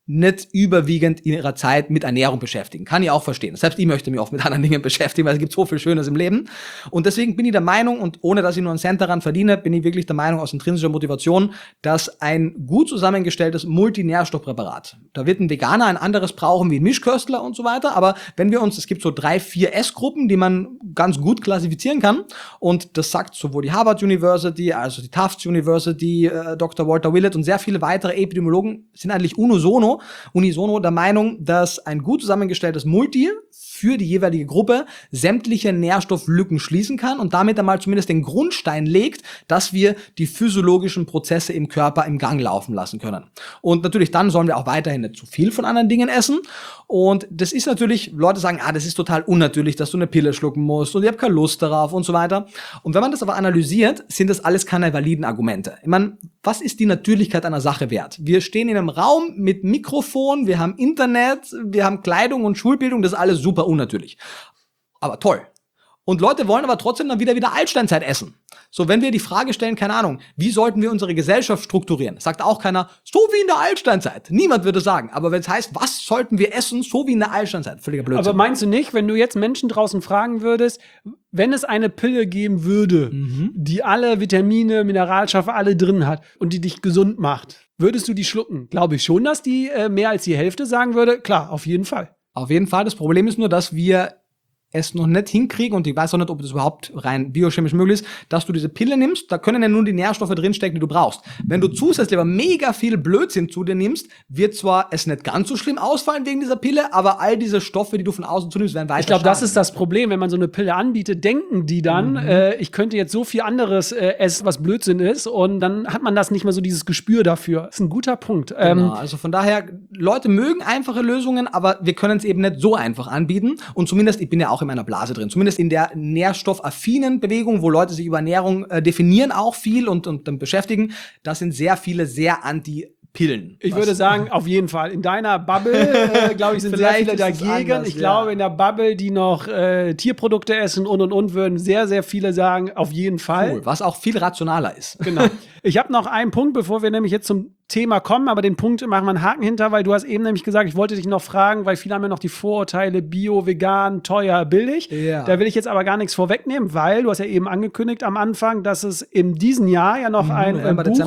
nicht überwiegend in ihrer Zeit mit Ernährung beschäftigen. Kann ich auch verstehen. Selbst ich möchte mich oft mit anderen Dingen beschäftigen, weil es gibt so viel Schönes im Leben. Und deswegen bin ich der Meinung, und ohne dass ich nur einen Cent daran verdiene, bin ich wirklich der Meinung aus intrinsischer Motivation, dass ein gut zusammengestelltes Multinährstoffpräparat, da wird ein Veganer ein anderes brauchen wie ein Mischköstler und so weiter, aber wenn wir uns, es gibt so 3, 4 S-Gruppen, die man ganz gut klassifizieren kann, und das sagt sowohl die Harvard University, also die Tufts University, Dr. Walter Willett und sehr viele weitere Epidemiologen sind eigentlich unisono der Meinung, dass ein gut zusammengestelltes Multi für die jeweilige Gruppe sämtliche Nährstofflücken schließen kann und damit einmal zumindest den Grundstein legt, dass wir die physiologischen Prozesse im Körper im Gang laufen lassen können. Und natürlich dann sollen wir auch weiterhin nicht zu viel von anderen Dingen essen. Und das ist natürlich, Leute sagen, das ist total unnatürlich, dass du eine Pille schlucken musst und ich habe keine Lust darauf und so weiter. Und wenn man das aber analysiert, sind das alles keine validen Argumente. Ich meine, was ist die Natürlichkeit einer Sache wert? Wir stehen in einem Raum mit Mikrofon, wir haben Internet, wir haben Kleidung und Schulbildung, das ist alles super unnatürlich. Aber toll. Und Leute wollen aber trotzdem dann wieder Altsteinzeit essen. So, wenn wir die Frage stellen, keine Ahnung, wie sollten wir unsere Gesellschaft strukturieren? Sagt auch keiner, so wie in der Altsteinzeit. Niemand würde sagen. Aber wenn es heißt, was sollten wir essen, so wie in der Altsteinzeit? Völliger Blödsinn. Aber meinst du nicht, wenn du jetzt Menschen draußen fragen würdest, wenn es eine Pille geben würde, die alle Vitamine, Mineralstoffe alle drin hat und die dich gesund macht, würdest du die schlucken? Glaube ich schon, dass die mehr als die Hälfte sagen würde. Klar, auf jeden Fall. Auf jeden Fall. Das Problem ist nur, dass wir es noch nicht hinkriegen, und ich weiß auch nicht, ob das überhaupt rein biochemisch möglich ist, dass du diese Pille nimmst, da können ja nur die Nährstoffe drinstecken, die du brauchst. Wenn du zusätzlich aber mega viel Blödsinn zu dir nimmst, wird zwar es nicht ganz so schlimm ausfallen wegen dieser Pille, aber all diese Stoffe, die du von außen zunimmst, werden weiter. Ich glaube, das ist das Problem, wenn man so eine Pille anbietet, denken die dann, ich könnte jetzt so viel anderes essen, was Blödsinn ist, und dann hat man das nicht mehr so dieses Gespür dafür. Das ist ein guter Punkt. Genau, also von daher, Leute mögen einfache Lösungen, aber wir können es eben nicht so einfach anbieten, und zumindest, ich bin ja auch in meiner Blase drin, zumindest in der nährstoffaffinen Bewegung, wo Leute sich über Ernährung definieren auch viel und dann beschäftigen, da sind sehr viele sehr Pillen. Ich würde sagen, auf jeden Fall. In deiner Bubble, glaube ich, sind sehr viele dagegen. Anders, ich glaube, in der Bubble, die noch Tierprodukte essen und, würden sehr, sehr viele sagen, auf jeden Fall. Cool, was auch viel rationaler ist. Genau. Ich habe noch einen Punkt, bevor wir nämlich jetzt zum Thema kommen, aber den Punkt machen wir einen Haken hinter, weil du hast eben nämlich gesagt, ich wollte dich noch fragen, weil viele haben ja noch die Vorurteile, Bio, vegan, teuer, billig. Ja. Da will ich jetzt aber gar nichts vorwegnehmen, weil du hast ja eben angekündigt am Anfang, dass es in diesem Jahr ja noch ein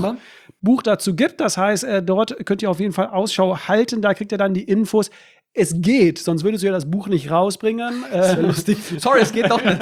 Buch dazu gibt. Das heißt, dort könnt ihr auf jeden Fall Ausschau halten. Da kriegt ihr dann die Infos. Es geht, sonst würdest du ja das Buch nicht rausbringen. Das wäre lustig. Sorry, es geht doch nicht.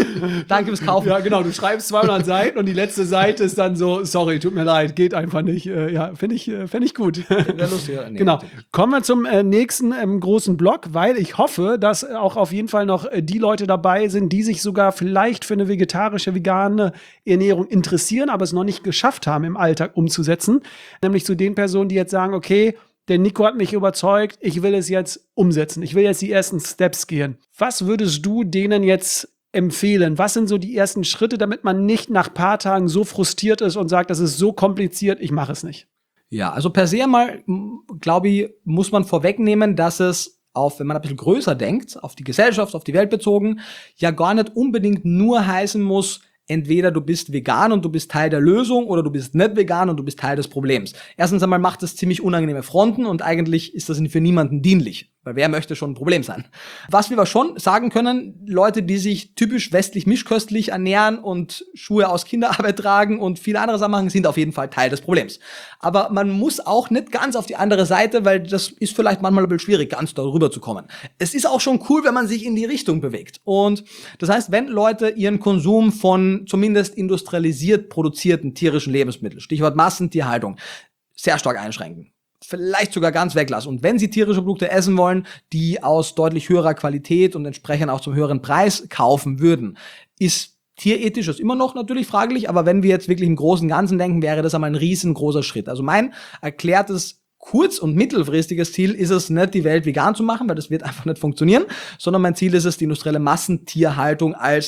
Danke fürs Kaufen. Ja, genau, du schreibst 200 Seiten und die letzte Seite ist dann so, sorry, tut mir leid, geht einfach nicht. Ja, finde ich gut. Wäre lustig. Ja, nee, genau. Kommen wir zum nächsten großen Block, weil ich hoffe, dass auch auf jeden Fall noch die Leute dabei sind, die sich sogar vielleicht für eine vegetarische, vegane Ernährung interessieren, aber es noch nicht geschafft haben, im Alltag umzusetzen. Nämlich zu den Personen, die jetzt sagen, okay, der Nico hat mich überzeugt, ich will es jetzt umsetzen. Ich will jetzt die ersten Steps gehen. Was würdest du denen jetzt empfehlen? Was sind so die ersten Schritte, damit man nicht nach ein paar Tagen so frustriert ist und sagt, das ist so kompliziert, ich mache es nicht? Ja, also per se mal, glaube ich, muss man vorwegnehmen, dass es wenn man ein bisschen größer denkt, auf die Gesellschaft, auf die Welt bezogen, ja gar nicht unbedingt nur heißen muss, entweder du bist vegan und du bist Teil der Lösung oder du bist nicht vegan und du bist Teil des Problems. Erstens einmal macht das ziemlich unangenehme Fronten und eigentlich ist das für niemanden dienlich. Weil wer möchte schon ein Problem sein? Was wir aber schon sagen können, Leute, die sich typisch westlich mischköstlich ernähren und Schuhe aus Kinderarbeit tragen und viele andere Sachen machen, sind auf jeden Fall Teil des Problems. Aber man muss auch nicht ganz auf die andere Seite, weil das ist vielleicht manchmal ein bisschen schwierig, ganz darüber zu kommen. Es ist auch schon cool, wenn man sich in die Richtung bewegt. Und das heißt, wenn Leute ihren Konsum von zumindest industrialisiert produzierten tierischen Lebensmitteln, Stichwort Massentierhaltung, sehr stark einschränken, vielleicht sogar ganz weglassen. Und wenn sie tierische Produkte essen wollen, die aus deutlich höherer Qualität und entsprechend auch zum höheren Preis kaufen würden, ist tierethisch ist immer noch natürlich fraglich, aber wenn wir jetzt wirklich im Großen und Ganzen denken, wäre das einmal ein riesengroßer Schritt. Also mein erklärtes kurz- und mittelfristiges Ziel ist es nicht, die Welt vegan zu machen, weil das wird einfach nicht funktionieren, sondern mein Ziel ist es, die industrielle Massentierhaltung als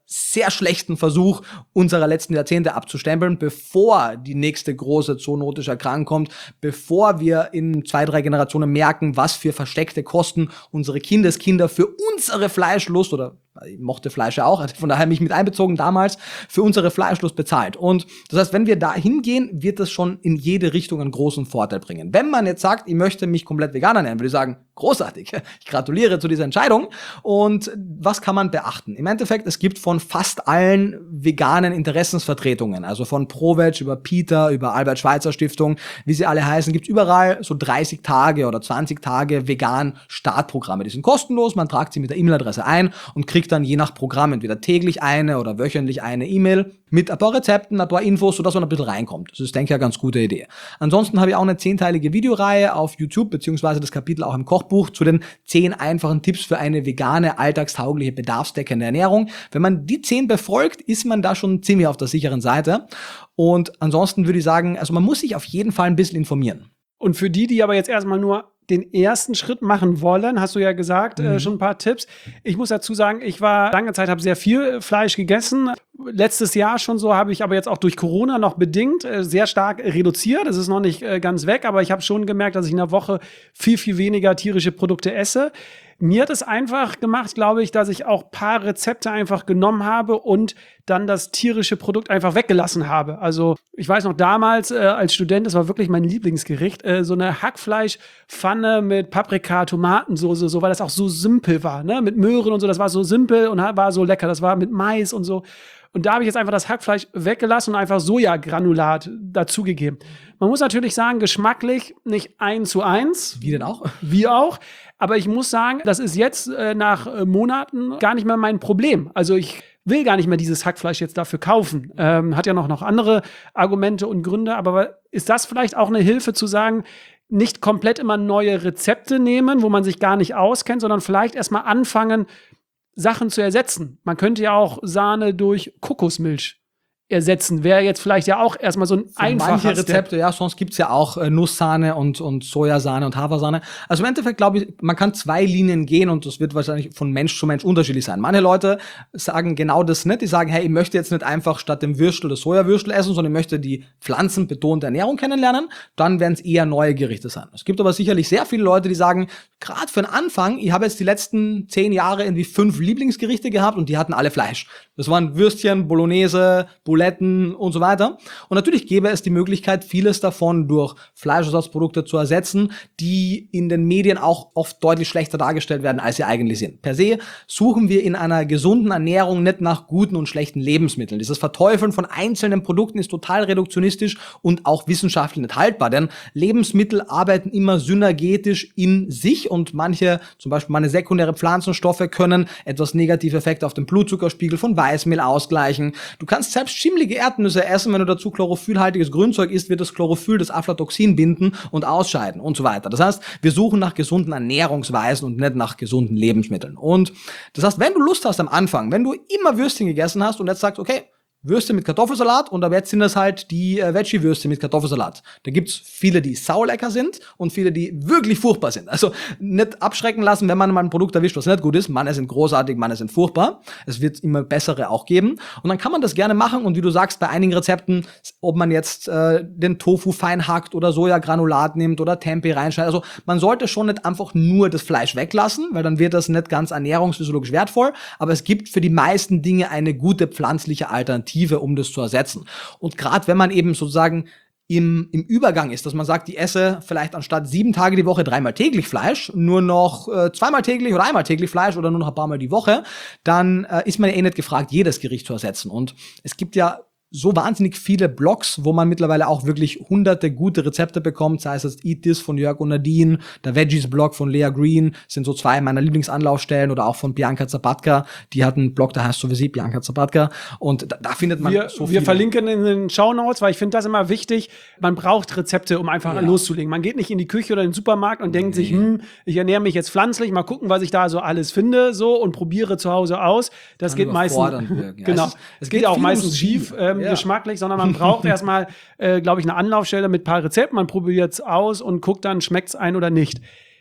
sehr schlechten Versuch unserer letzten Jahrzehnte abzustempeln, bevor die nächste große zoonotische Erkrankung kommt, bevor wir in 2-3 Generationen merken, was für versteckte Kosten unsere Kindeskinder für unsere Fleischlust, oder ich mochte Fleisch ja auch, also von daher mich mit einbezogen damals, für unsere Fleischlust bezahlt. Und das heißt, wenn wir da hingehen, wird das schon in jede Richtung einen großen Vorteil bringen. Wenn man jetzt sagt, ich möchte mich komplett vegan ernähren, würde ich sagen, großartig. Ich gratuliere zu dieser Entscheidung. Und was kann man beachten? Im Endeffekt, es gibt von fast allen veganen Interessensvertretungen, also von ProVeg über PETA, über Albert-Schweitzer-Stiftung, wie sie alle heißen, gibt es überall so 30 Tage oder 20 Tage vegan Startprogramme. Die sind kostenlos, man tragt sie mit der E-Mail-Adresse ein und kriegt dann je nach Programm entweder täglich eine oder wöchentlich eine E-Mail mit ein paar Rezepten, ein paar Infos, sodass man ein bisschen reinkommt. Das ist, denke ich, eine ganz gute Idee. Ansonsten habe ich auch eine 10-teilige Videoreihe auf YouTube, beziehungsweise das Kapitel auch im Kochbuch zu den 10 einfachen Tipps für eine vegane, alltagstaugliche, bedarfsdeckende Ernährung. Wenn man die 10 befolgt, ist man da schon ziemlich auf der sicheren Seite. Und ansonsten würde ich sagen, also man muss sich auf jeden Fall ein bisschen informieren. Und für die aber jetzt erstmal nur den ersten Schritt machen wollen, hast du ja gesagt, schon ein paar Tipps. Ich muss dazu sagen, ich war lange Zeit, habe sehr viel Fleisch gegessen. Letztes Jahr schon so, habe ich aber jetzt auch durch Corona noch bedingt sehr stark reduziert. Es ist noch nicht ganz weg, aber ich habe schon gemerkt, dass ich in der Woche viel, viel weniger tierische Produkte esse. Mir hat es einfach gemacht, glaube ich, dass ich auch ein paar Rezepte einfach genommen habe und dann das tierische Produkt einfach weggelassen habe. Also ich weiß noch damals als Student, das war wirklich mein Lieblingsgericht, so eine Hackfleischpfanne mit Paprika, Tomatensoße, so, weil das auch so simpel war, ne? Mit Möhren und so, das war so simpel und war so lecker. Das war mit Mais und so. Und da habe ich jetzt einfach das Hackfleisch weggelassen und einfach Sojagranulat dazugegeben. Man muss natürlich sagen, geschmacklich nicht 1:1. Wie denn auch? Wie auch. Aber ich muss sagen, das ist jetzt nach Monaten gar nicht mehr mein Problem. Also ich will gar nicht mehr dieses Hackfleisch jetzt dafür kaufen. Hat ja noch andere Argumente und Gründe. Aber ist das vielleicht auch eine Hilfe zu sagen, nicht komplett immer neue Rezepte nehmen, wo man sich gar nicht auskennt, sondern vielleicht erstmal anfangen, Sachen zu ersetzen. Man könnte ja auch Sahne durch Kokosmilch ersetzen. Wäre jetzt vielleicht ja auch erstmal so ein einfacher manche Rezepte, Step. ja, sonst gibt's ja auch Nusssahne und Sojasahne und Hafersahne. Also im Endeffekt glaube ich, man kann 2 Linien gehen und das wird wahrscheinlich von Mensch zu Mensch unterschiedlich sein. Manche Leute sagen genau das nicht. Die sagen, hey, ich möchte jetzt nicht einfach statt dem Würstel das Sojawürstel essen, sondern ich möchte die pflanzenbetonte Ernährung kennenlernen. Dann werden es eher neue Gerichte sein. Es gibt aber sicherlich sehr viele Leute, die sagen, gerade für den Anfang, ich habe jetzt die letzten 10 Jahre irgendwie 5 Lieblingsgerichte gehabt und die hatten alle Fleisch. Das waren Würstchen, Bolognese, Buletten und so weiter. Und natürlich gäbe es die Möglichkeit, vieles davon durch Fleischersatzprodukte zu ersetzen, die in den Medien auch oft deutlich schlechter dargestellt werden, als sie eigentlich sind. Per se suchen wir in einer gesunden Ernährung nicht nach guten und schlechten Lebensmitteln. Dieses Verteufeln von einzelnen Produkten ist total reduktionistisch und auch wissenschaftlich nicht haltbar, denn Lebensmittel arbeiten immer synergetisch in sich und manche, zum Beispiel meine sekundäre Pflanzenstoffe, können etwas negative Effekte auf den Blutzuckerspiegel von Weißmehl ausgleichen. Du kannst selbst schimmelige Erdnüsse essen, wenn du dazu chlorophyllhaltiges Grünzeug isst, wird das Chlorophyll das Aflatoxin binden und ausscheiden und so weiter. Das heißt, wir suchen nach gesunden Ernährungsweisen und nicht nach gesunden Lebensmitteln. Und das heißt, wenn du Lust hast am Anfang, wenn du immer Würstchen gegessen hast und jetzt sagst, okay, Würste mit Kartoffelsalat und ab jetzt sind das halt die Veggie-Würste mit Kartoffelsalat. Da gibt's viele, die saulecker sind und viele, die wirklich furchtbar sind. Also nicht abschrecken lassen, wenn man mal ein Produkt erwischt, was nicht gut ist. Manche sind großartig, manche sind furchtbar. Es wird immer bessere auch geben. Und dann kann man das gerne machen und wie du sagst, bei einigen Rezepten, ob man jetzt den Tofu fein hackt oder Sojagranulat nimmt oder Tempeh reinschneidet. Also man sollte schon nicht einfach nur das Fleisch weglassen, weil dann wird das nicht ganz ernährungsphysiologisch wertvoll. Aber es gibt für die meisten Dinge eine gute pflanzliche Alternative, um das zu ersetzen. Und gerade wenn man eben sozusagen im Übergang ist, dass man sagt, ich esse vielleicht anstatt 7 Tage die Woche 3-mal täglich Fleisch, nur noch 2-mal täglich oder 1-mal täglich Fleisch oder nur noch ein paar Mal die Woche, dann ist man ja eh nicht gefragt, jedes Gericht zu ersetzen. Und es gibt ja so wahnsinnig viele Blogs, wo man mittlerweile auch wirklich hunderte gute Rezepte bekommt, sei es jetzt Eat This von Jörg und Nadine, der Veggies-Blog von Lea Green, sind so 2 meiner Lieblingsanlaufstellen oder auch von Bianca Zapatka, die hat einen Blog, der heißt so wie sie, Bianca Zapatka, und da findet man so viel. Wir verlinken in den Shownotes, weil ich finde das immer wichtig, man braucht Rezepte, um einfach loszulegen. Man geht nicht in die Küche oder in den Supermarkt und denkt sich, ich ernähre mich jetzt pflanzlich, mal gucken, was ich da so alles finde, so, und probiere zu Hause aus. Das geht meistens, genau, es geht auch meistens schief, geschmacklich, sondern man braucht erstmal, glaube ich, eine Anlaufstelle mit ein paar Rezepten. Man probiert es aus und guckt dann, schmeckt es ein oder nicht.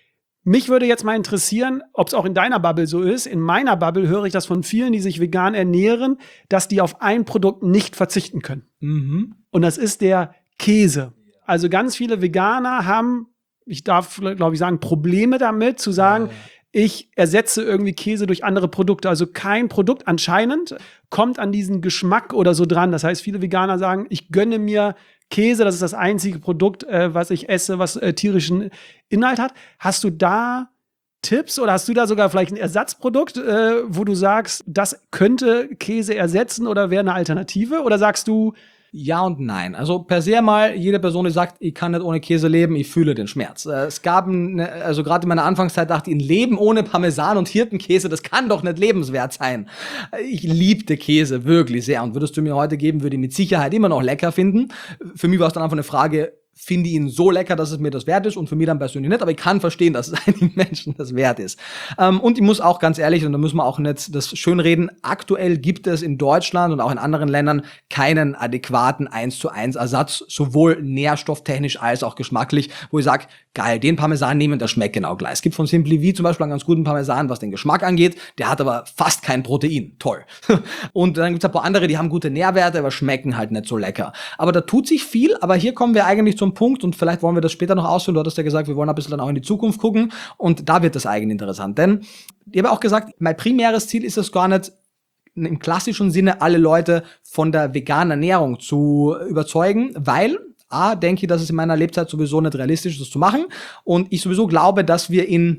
Mich würde jetzt mal interessieren, ob es auch in deiner Bubble so ist. In meiner Bubble höre ich das von vielen, die sich vegan ernähren, dass die auf ein Produkt nicht verzichten können. Und das ist der Käse. Also ganz viele Veganer haben, ich darf, glaube ich, sagen, Probleme damit, zu sagen, ich ersetze irgendwie Käse durch andere Produkte. Also kein Produkt anscheinend kommt an diesen Geschmack oder so dran. Das heißt, viele Veganer sagen, ich gönne mir Käse, das ist das einzige Produkt, was ich esse, was tierischen Inhalt hat. Hast du da Tipps oder hast du da sogar vielleicht ein Ersatzprodukt, wo du sagst, das könnte Käse ersetzen oder wäre eine Alternative? Oder sagst du, ja und nein. Also per se mal, jede Person, die sagt, ich kann nicht ohne Käse leben, ich fühle den Schmerz. Es gab, also gerade in meiner Anfangszeit dachte ich, ein Leben ohne Parmesan und Hirtenkäse, das kann doch nicht lebenswert sein. Ich liebte Käse wirklich sehr und würdest du mir heute geben, würde ich mit Sicherheit immer noch lecker finden. Für mich war es dann einfach eine Frage, finde ich ihn so lecker, dass es mir das wert ist und für mich dann persönlich nicht, aber ich kann verstehen, dass es einigen Menschen das wert ist. Und ich muss auch ganz ehrlich, und da müssen wir auch nicht das schönreden, aktuell gibt es in Deutschland und auch in anderen Ländern keinen adäquaten 1:1 Ersatz, sowohl nährstofftechnisch als auch geschmacklich, wo ich sage, geil, den Parmesan nehmen, der schmeckt genau gleich. Es gibt von Simply V zum Beispiel einen ganz guten Parmesan, was den Geschmack angeht, der hat aber fast kein Protein. Toll. Und dann gibt es ein paar andere, die haben gute Nährwerte, aber schmecken halt nicht so lecker. Aber da tut sich viel, aber hier kommen wir eigentlich zum Punkt und vielleicht wollen wir das später noch ausführen. Du hattest ja gesagt, wir wollen ein bisschen dann auch in die Zukunft gucken und da wird das eigentlich interessant, denn ich habe auch gesagt, mein primäres Ziel ist es gar nicht, im klassischen Sinne alle Leute von der veganen Ernährung zu überzeugen, weil denke ich, dass es in meiner Lebzeit sowieso nicht realistisch ist, das zu machen und ich sowieso glaube, dass wir in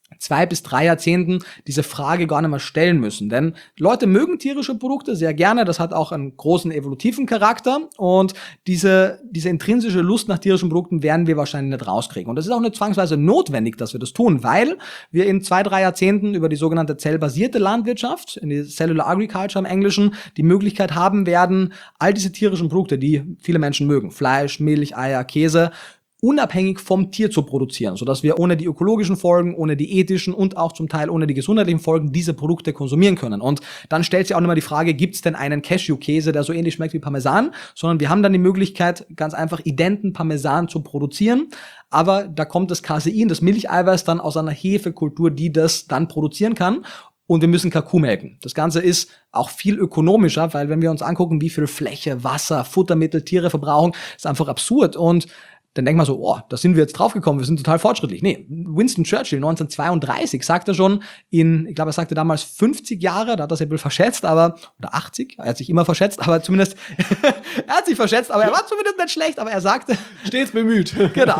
2 bis 3 Jahrzehnten diese Frage gar nicht mehr stellen müssen. Denn Leute mögen tierische Produkte sehr gerne, das hat auch einen großen evolutiven Charakter und diese intrinsische Lust nach tierischen Produkten werden wir wahrscheinlich nicht rauskriegen. Und das ist auch nicht zwangsweise notwendig, dass wir das tun, weil wir in 2, 3 Jahrzehnten über die sogenannte zellbasierte Landwirtschaft, in die Cellular Agriculture im Englischen, die Möglichkeit haben werden, all diese tierischen Produkte, die viele Menschen mögen, Fleisch, Milch, Eier, Käse, unabhängig vom Tier zu produzieren, sodass wir ohne die ökologischen Folgen, ohne die ethischen und auch zum Teil ohne die gesundheitlichen Folgen diese Produkte konsumieren können. Und dann stellt sich auch nochmal die Frage, gibt es denn einen Cashew-Käse, der so ähnlich schmeckt wie Parmesan? Sondern wir haben dann die Möglichkeit, ganz einfach identen Parmesan zu produzieren, aber da kommt das Casein, das Milcheiweiß, dann aus einer Hefekultur, die das dann produzieren kann. Und wir müssen keine Kuh melken. Das Ganze ist auch viel ökonomischer, weil wenn wir uns angucken, wie viel Fläche, Wasser, Futtermittel Tiere verbrauchen, ist einfach absurd. Und dann denkt man so, da sind wir jetzt draufgekommen, wir sind total fortschrittlich. Nee, Winston Churchill 1932 sagte schon ich glaube, er sagte damals 50 Jahre, da hat er sich ein bisschen verschätzt, oder 80, er hat sich immer verschätzt, aber zumindest, er hat sich verschätzt, aber er war zumindest nicht schlecht, aber er sagte, stets bemüht. Genau.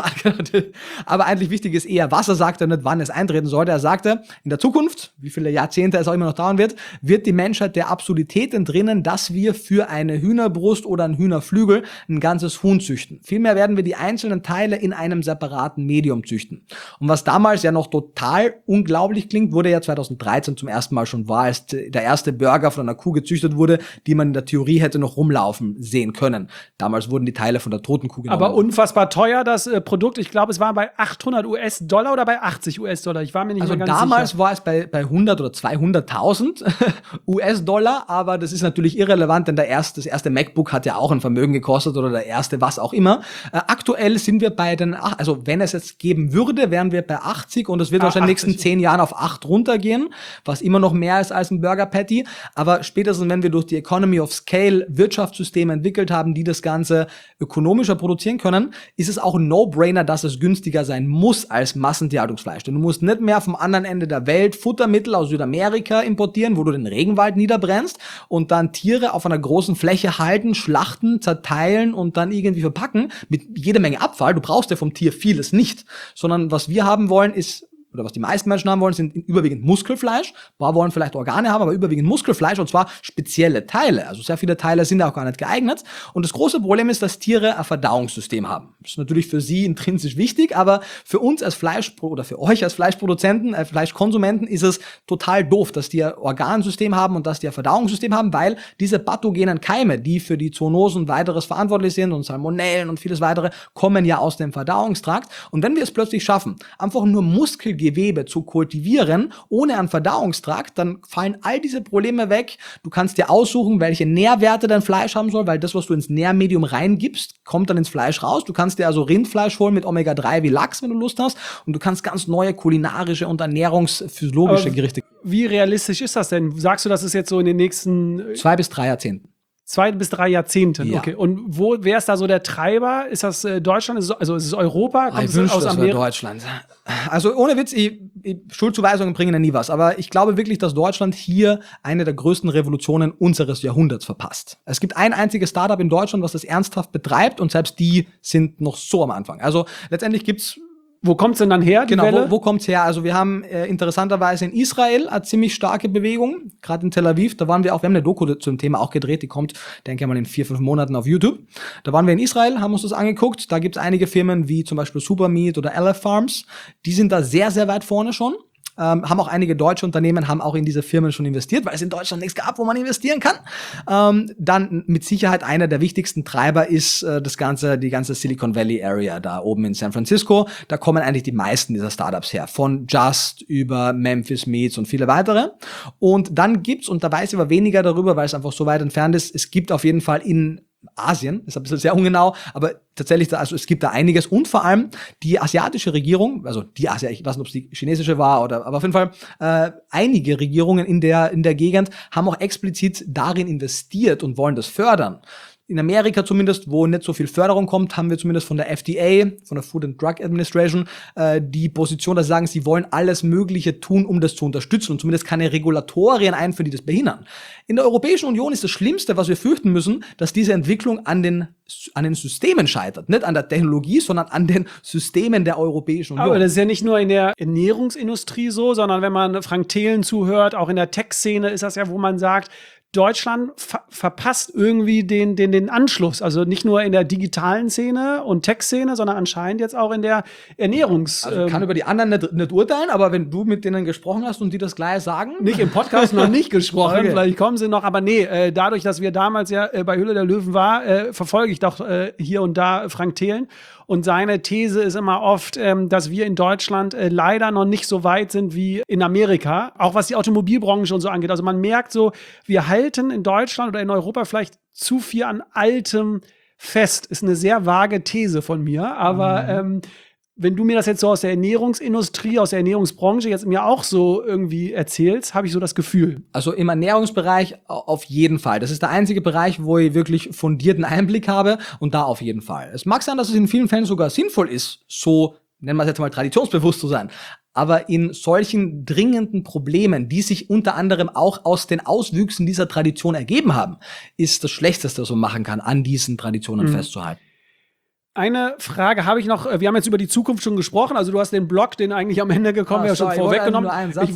Aber eigentlich wichtig ist eher, was er sagte, nicht wann es eintreten sollte. Er sagte, in der Zukunft, wie viele Jahrzehnte es auch immer noch dauern wird die Menschheit der Absurdität entrinnen, dass wir für eine Hühnerbrust oder einen Hühnerflügel ein ganzes Huhn züchten. Vielmehr werden wir die einzelnen Teile in einem separaten Medium züchten. Und was damals ja noch total unglaublich klingt, wurde ja 2013 zum ersten Mal schon wahr, als der erste Burger von einer Kuh gezüchtet wurde, die man in der Theorie hätte noch rumlaufen sehen können. Damals wurden die Teile von der toten Kuh genommen. Aber unfassbar teuer, das Produkt. Ich glaube, es war bei $800 oder bei $80. Ich war mir nicht mehr ganz sicher. Also damals war es bei 100 oder 200.000 US-Dollar, aber das ist natürlich irrelevant, denn das erste MacBook hat ja auch ein Vermögen gekostet oder der erste was auch immer. Aktuell sind wir bei also wenn es jetzt geben würde, wären wir bei 80 und es wird wahrscheinlich in den nächsten 10 Jahren auf 8 runtergehen, was immer noch mehr ist als ein Burger Patty. Aber spätestens, wenn wir durch die Economy of Scale Wirtschaftssysteme entwickelt haben, die das Ganze ökonomischer produzieren können, ist es auch ein No-Brainer, dass es günstiger sein muss als Massentierhaltungsfleisch. Denn du musst nicht mehr vom anderen Ende der Welt Futtermittel aus Südamerika importieren, wo du den Regenwald niederbrennst und dann Tiere auf einer großen Fläche halten, schlachten, zerteilen und dann irgendwie verpacken mit jede Menge Abfall. Du brauchst ja vom Tier vieles nicht, sondern was wir haben wollen ist, oder was die meisten Menschen haben wollen, sind überwiegend Muskelfleisch. Ein paar wollen vielleicht Organe haben, aber überwiegend Muskelfleisch und zwar spezielle Teile. Also sehr viele Teile sind auch gar nicht geeignet. Und das große Problem ist, dass Tiere ein Verdauungssystem haben. Das ist natürlich für sie intrinsisch wichtig, aber für uns als oder für euch als Fleischproduzenten, Fleischkonsumenten ist es total doof, dass die ein Organsystem haben und dass die ein Verdauungssystem haben, weil diese pathogenen Keime, die für die Zoonosen und weiteres verantwortlich sind und Salmonellen und vieles weitere, kommen ja aus dem Verdauungstrakt. Und wenn wir es plötzlich schaffen, einfach nur Muskelgewebe zu kultivieren, ohne einen Verdauungstrakt, dann fallen all diese Probleme weg. Du kannst dir aussuchen, welche Nährwerte dein Fleisch haben soll, weil das, was du ins Nährmedium reingibst, kommt dann ins Fleisch raus. Du kannst kannst dir also Rindfleisch holen mit Omega-3 wie Lachs, wenn du Lust hast. Und du kannst ganz neue kulinarische und ernährungsphysiologische Gerichte. Wie realistisch ist das denn? Sagst du, das ist jetzt so in den nächsten 2 bis 3 Jahrzehnten. 2 bis 3 Jahrzehnten, Ja. okay. Und wer ist da so der Treiber? Ist das Deutschland? Ist es Europa? Kommt Ich es wünschte, aus das wäre Amerika? Deutschland. Also ohne Witz, Schuldzuweisungen bringen ja nie was. Aber ich glaube wirklich, dass Deutschland hier eine der größten Revolutionen unseres Jahrhunderts verpasst. Es gibt ein einziges Startup in Deutschland, was das ernsthaft betreibt und selbst die sind noch so am Anfang. Also letztendlich gibt's. Wo kommt's denn dann her, die Genau, Welle? wo kommt's her? Also wir haben interessanterweise in Israel eine ziemlich starke Bewegung, gerade in Tel Aviv. Da waren wir auch, wir haben eine Doku zum Thema auch gedreht, die kommt, denke ich mal, in 4-5 Monaten auf YouTube. Da waren wir in Israel, haben uns das angeguckt. Da gibt's einige Firmen wie zum Beispiel Supermeat oder LF Farms. Die sind da sehr, sehr weit vorne schon. Haben auch einige deutsche Unternehmen, haben auch in diese Firmen schon investiert, weil es in Deutschland nichts gab, wo man investieren kann. Dann mit Sicherheit einer der wichtigsten Treiber ist die ganze Silicon Valley Area da oben in San Francisco. Da kommen eigentlich die meisten dieser Startups her, von Just über Memphis Meats und viele weitere. Und dann gibt's, und da weiß ich aber weniger darüber, weil es einfach so weit entfernt ist, es gibt auf jeden Fall in Asien, ist ein bisschen sehr ungenau, aber tatsächlich, also es gibt da einiges und vor allem die asiatische Regierung, also die Asia, ich weiß nicht, ob es die chinesische war aber auf jeden Fall einige Regierungen in der Gegend haben auch explizit darin investiert und wollen das fördern. In Amerika zumindest, wo nicht so viel Förderung kommt, haben wir zumindest von der FDA, von der Food and Drug Administration, die Position, dass sie sagen, sie wollen alles Mögliche tun, um das zu unterstützen und zumindest keine Regulatorien einführen, die das behindern. In der Europäischen Union ist das Schlimmste, was wir fürchten müssen, dass diese Entwicklung an den Systemen scheitert. Nicht an der Technologie, sondern an den Systemen der Europäischen Union. Aber das ist ja nicht nur in der Ernährungsindustrie so, sondern wenn man Frank Thelen zuhört, auch in der Tech-Szene ist das ja, wo man sagt, Deutschland verpasst irgendwie den Anschluss. Also nicht nur in der digitalen Szene und Tech-Szene, sondern anscheinend jetzt auch in der Ernährungs-. Also ich kann über die anderen nicht urteilen, aber wenn du mit denen gesprochen hast und die das gleich sagen. Nicht im Podcast noch nicht gesprochen, Okay. Vielleicht kommen sie noch, aber nee, dadurch, dass wir damals ja bei Höhle der Löwen war, verfolge ich doch hier und da Frank Thelen. Und seine These ist immer oft, dass wir in Deutschland leider noch nicht so weit sind wie in Amerika, auch was die Automobilbranche und so angeht. Also man merkt so, wir halten in Deutschland oder in Europa vielleicht zu viel an Altem fest. Ist eine sehr vage These von mir, aber wenn du mir das jetzt so aus der Ernährungsindustrie, aus der Ernährungsbranche jetzt mir auch so irgendwie erzählst, habe ich so das Gefühl. Also im Ernährungsbereich auf jeden Fall. Das ist der einzige Bereich, wo ich wirklich fundierten Einblick habe und da auf jeden Fall. Es mag sein, dass es in vielen Fällen sogar sinnvoll ist, so, nennen wir es jetzt mal traditionsbewusst zu sein. Aber in solchen dringenden Problemen, die sich unter anderem auch aus den Auswüchsen dieser Tradition ergeben haben, ist das Schlechteste, was man machen kann, an diesen Traditionen festzuhalten. Eine Frage habe ich noch. Wir haben jetzt über die Zukunft schon gesprochen. Also du hast den Blog, den eigentlich am Ende gekommen, ja schon vorweggenommen.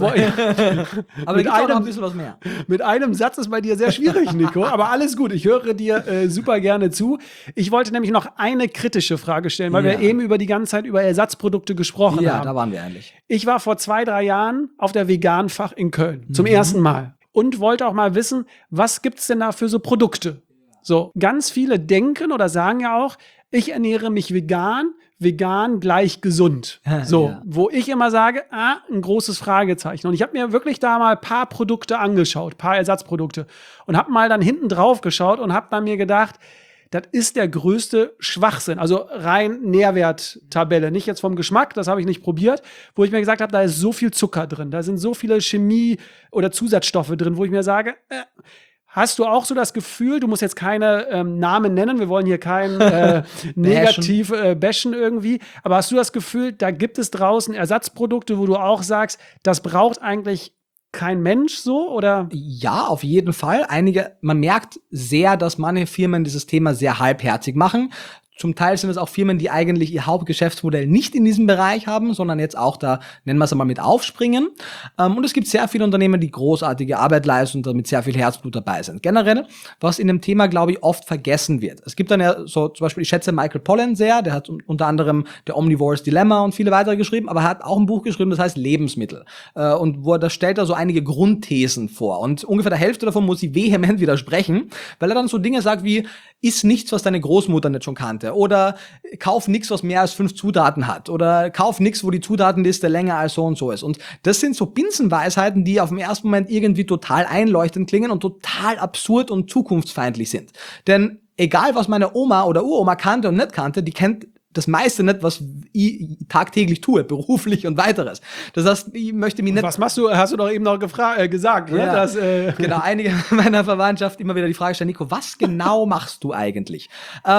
Aber da gibt auch noch ein bisschen was mehr. Mit einem Satz ist bei dir sehr schwierig, Nico. Aber alles gut. Ich höre dir super gerne zu. Ich wollte nämlich noch eine kritische Frage stellen, weil wir eben über die ganze Zeit über Ersatzprodukte gesprochen haben. Ja, da waren wir eigentlich. Ich war vor 2-3 Jahren auf der Veganfach in Köln. Zum ersten Mal. Und wollte auch mal wissen, was gibt's denn da für so Produkte? So, ganz viele denken oder sagen ja auch, ich ernähre mich vegan, vegan gleich gesund. So, Ja. wo ich immer sage, ein großes Fragezeichen. Und ich habe mir wirklich da mal ein paar Produkte angeschaut, ein paar Ersatzprodukte. Und habe mal dann hinten drauf geschaut und habe dann mir gedacht, das ist der größte Schwachsinn. Also rein Nährwerttabelle, nicht jetzt vom Geschmack, das habe ich nicht probiert, wo ich mir gesagt habe, da ist so viel Zucker drin, da sind so viele Chemie- oder Zusatzstoffe drin, wo ich mir sage, hast du auch so das Gefühl, du musst jetzt keine Namen nennen, wir wollen hier kein negativ bashen irgendwie, aber hast du das Gefühl, da gibt es draußen Ersatzprodukte, wo du auch sagst, das braucht eigentlich kein Mensch so, oder? Ja, auf jeden Fall. Man merkt sehr, dass manche Firmen dieses Thema sehr halbherzig machen. Zum Teil sind es auch Firmen, die eigentlich ihr Hauptgeschäftsmodell nicht in diesem Bereich haben, sondern jetzt auch da, nennen wir es einmal, mit aufspringen. Und es gibt sehr viele Unternehmen, die großartige Arbeit leisten und damit sehr viel Herzblut dabei sind. Generell, was in dem Thema, glaube ich, oft vergessen wird. Es gibt dann ja so, zum Beispiel, ich schätze Michael Pollan sehr, der hat unter anderem The Omnivore's Dilemma und viele weitere geschrieben, aber er hat auch ein Buch geschrieben, das heißt Lebensmittel. Und da stellt er so einige Grundthesen vor. Und ungefähr der Hälfte davon muss ich vehement widersprechen, weil er dann so Dinge sagt wie, iss nichts, was deine Großmutter nicht schon kannte. Oder kauf nichts, was mehr als 5 Zutaten hat. Oder kauf nichts, wo die Zutatenliste länger als so und so ist. Und das sind so Binsenweisheiten, die auf den ersten Moment irgendwie total einleuchtend klingen und total absurd und zukunftsfeindlich sind. Denn egal, was meine Oma oder Uroma kannte und nicht kannte, die kennt das meiste nicht, was ich tagtäglich tue, beruflich und weiteres. Das heißt, ich möchte mich nicht... Was machst du? Hast du doch eben noch gesagt, ne? Ja, genau, einige meiner Verwandtschaft immer wieder die Frage stellen, Nico, was genau machst du eigentlich?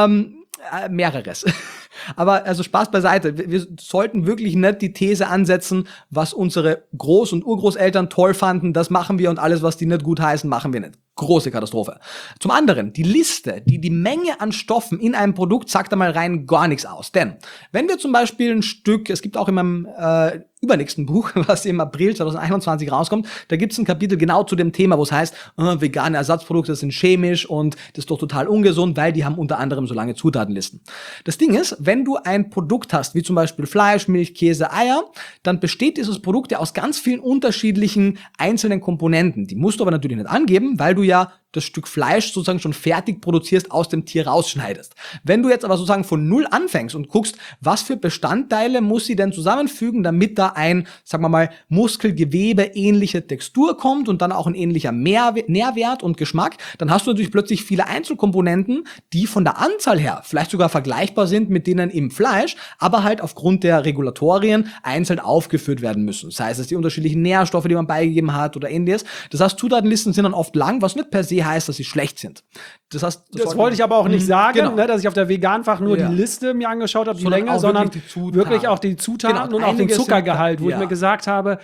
Mehreres. Aber also Spaß beiseite. Wir sollten wirklich nicht die These ansetzen, was unsere Groß- und Urgroßeltern toll fanden, das machen wir und alles, was die nicht gut heißen, machen wir nicht. Große Katastrophe. Zum anderen, die Liste, die Menge an Stoffen in einem Produkt sagt einmal rein gar nichts aus. Denn wenn wir zum Beispiel ein Stück, es gibt auch in meinem übernächsten Buch, was im April 2021 rauskommt, da gibt es ein Kapitel genau zu dem Thema, wo es heißt, vegane Ersatzprodukte sind chemisch und das ist doch total ungesund, weil die haben unter anderem so lange Zutatenlisten. Das Ding ist, wenn du ein Produkt hast, wie zum Beispiel Fleisch, Milch, Käse, Eier, dann besteht dieses Produkt ja aus ganz vielen unterschiedlichen einzelnen Komponenten. Die musst du aber natürlich nicht angeben, weil du ja das Stück Fleisch sozusagen schon fertig produzierst, aus dem Tier rausschneidest. Wenn du jetzt aber sozusagen von Null anfängst und guckst, was für Bestandteile muss sie denn zusammenfügen, damit da ein, sagen wir mal, Muskelgewebe ähnliche Textur kommt und dann auch ein ähnlicher Nährwert und Geschmack, dann hast du natürlich plötzlich viele Einzelkomponenten, die von der Anzahl her vielleicht sogar vergleichbar sind mit denen im Fleisch, aber halt aufgrund der Regulatorien einzeln aufgeführt werden müssen. Sei es die unterschiedlichen Nährstoffe, die man beigegeben hat oder ähnliches. Das heißt, Zutatenlisten sind dann oft lang, was nicht per se heißt, dass sie schlecht sind. Das heißt, das wollte ich aber auch nicht sagen, genau. Ne, dass ich auf der Veganfach nur die Liste mir angeschaut habe, die Länge, sondern wirklich auch die Zutaten und auch den Zuckergehalt, wo ich mir gesagt habe,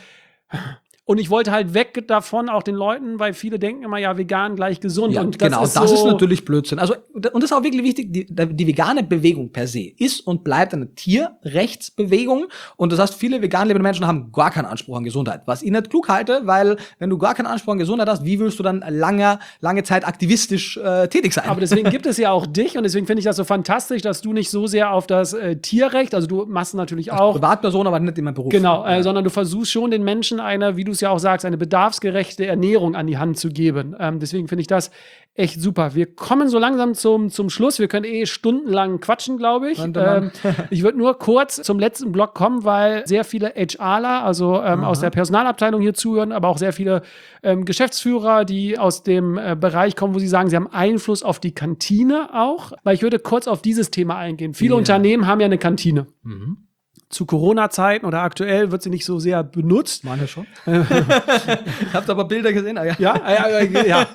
und ich wollte halt weg davon, auch den Leuten, weil viele denken immer, ja, vegan gleich gesund. Ja, und das ist natürlich Blödsinn. Also, und das ist auch wirklich wichtig, die vegane Bewegung per se ist und bleibt eine Tierrechtsbewegung. Und das heißt, viele vegan lebende Menschen haben gar keinen Anspruch an Gesundheit. Was ich nicht klug halte, weil wenn du gar keinen Anspruch an Gesundheit hast, wie willst du dann lange Zeit aktivistisch tätig sein? Aber deswegen gibt es ja auch dich und deswegen finde ich das so fantastisch, dass du nicht so sehr auf das Tierrecht, also du machst natürlich auch Privatperson, aber nicht in meinem Beruf. Genau, sondern du versuchst schon den Menschen wie du es ja auch sagst, eine bedarfsgerechte Ernährung an die Hand zu geben. Deswegen finde ich das echt super. Wir kommen so langsam zum Schluss. Wir können stundenlang quatschen, glaube ich. Ich würde nur kurz zum letzten Block kommen, weil sehr viele HRler, also aus der Personalabteilung hier zuhören, aber auch sehr viele Geschäftsführer, die aus dem Bereich kommen, wo sie sagen, sie haben Einfluss auf die Kantine auch. Weil ich würde kurz auf dieses Thema eingehen. Viele Unternehmen haben ja eine Kantine. Mhm. Zu Corona-Zeiten oder aktuell wird sie nicht so sehr benutzt. Meine schon. Habt aber Bilder gesehen? Ja.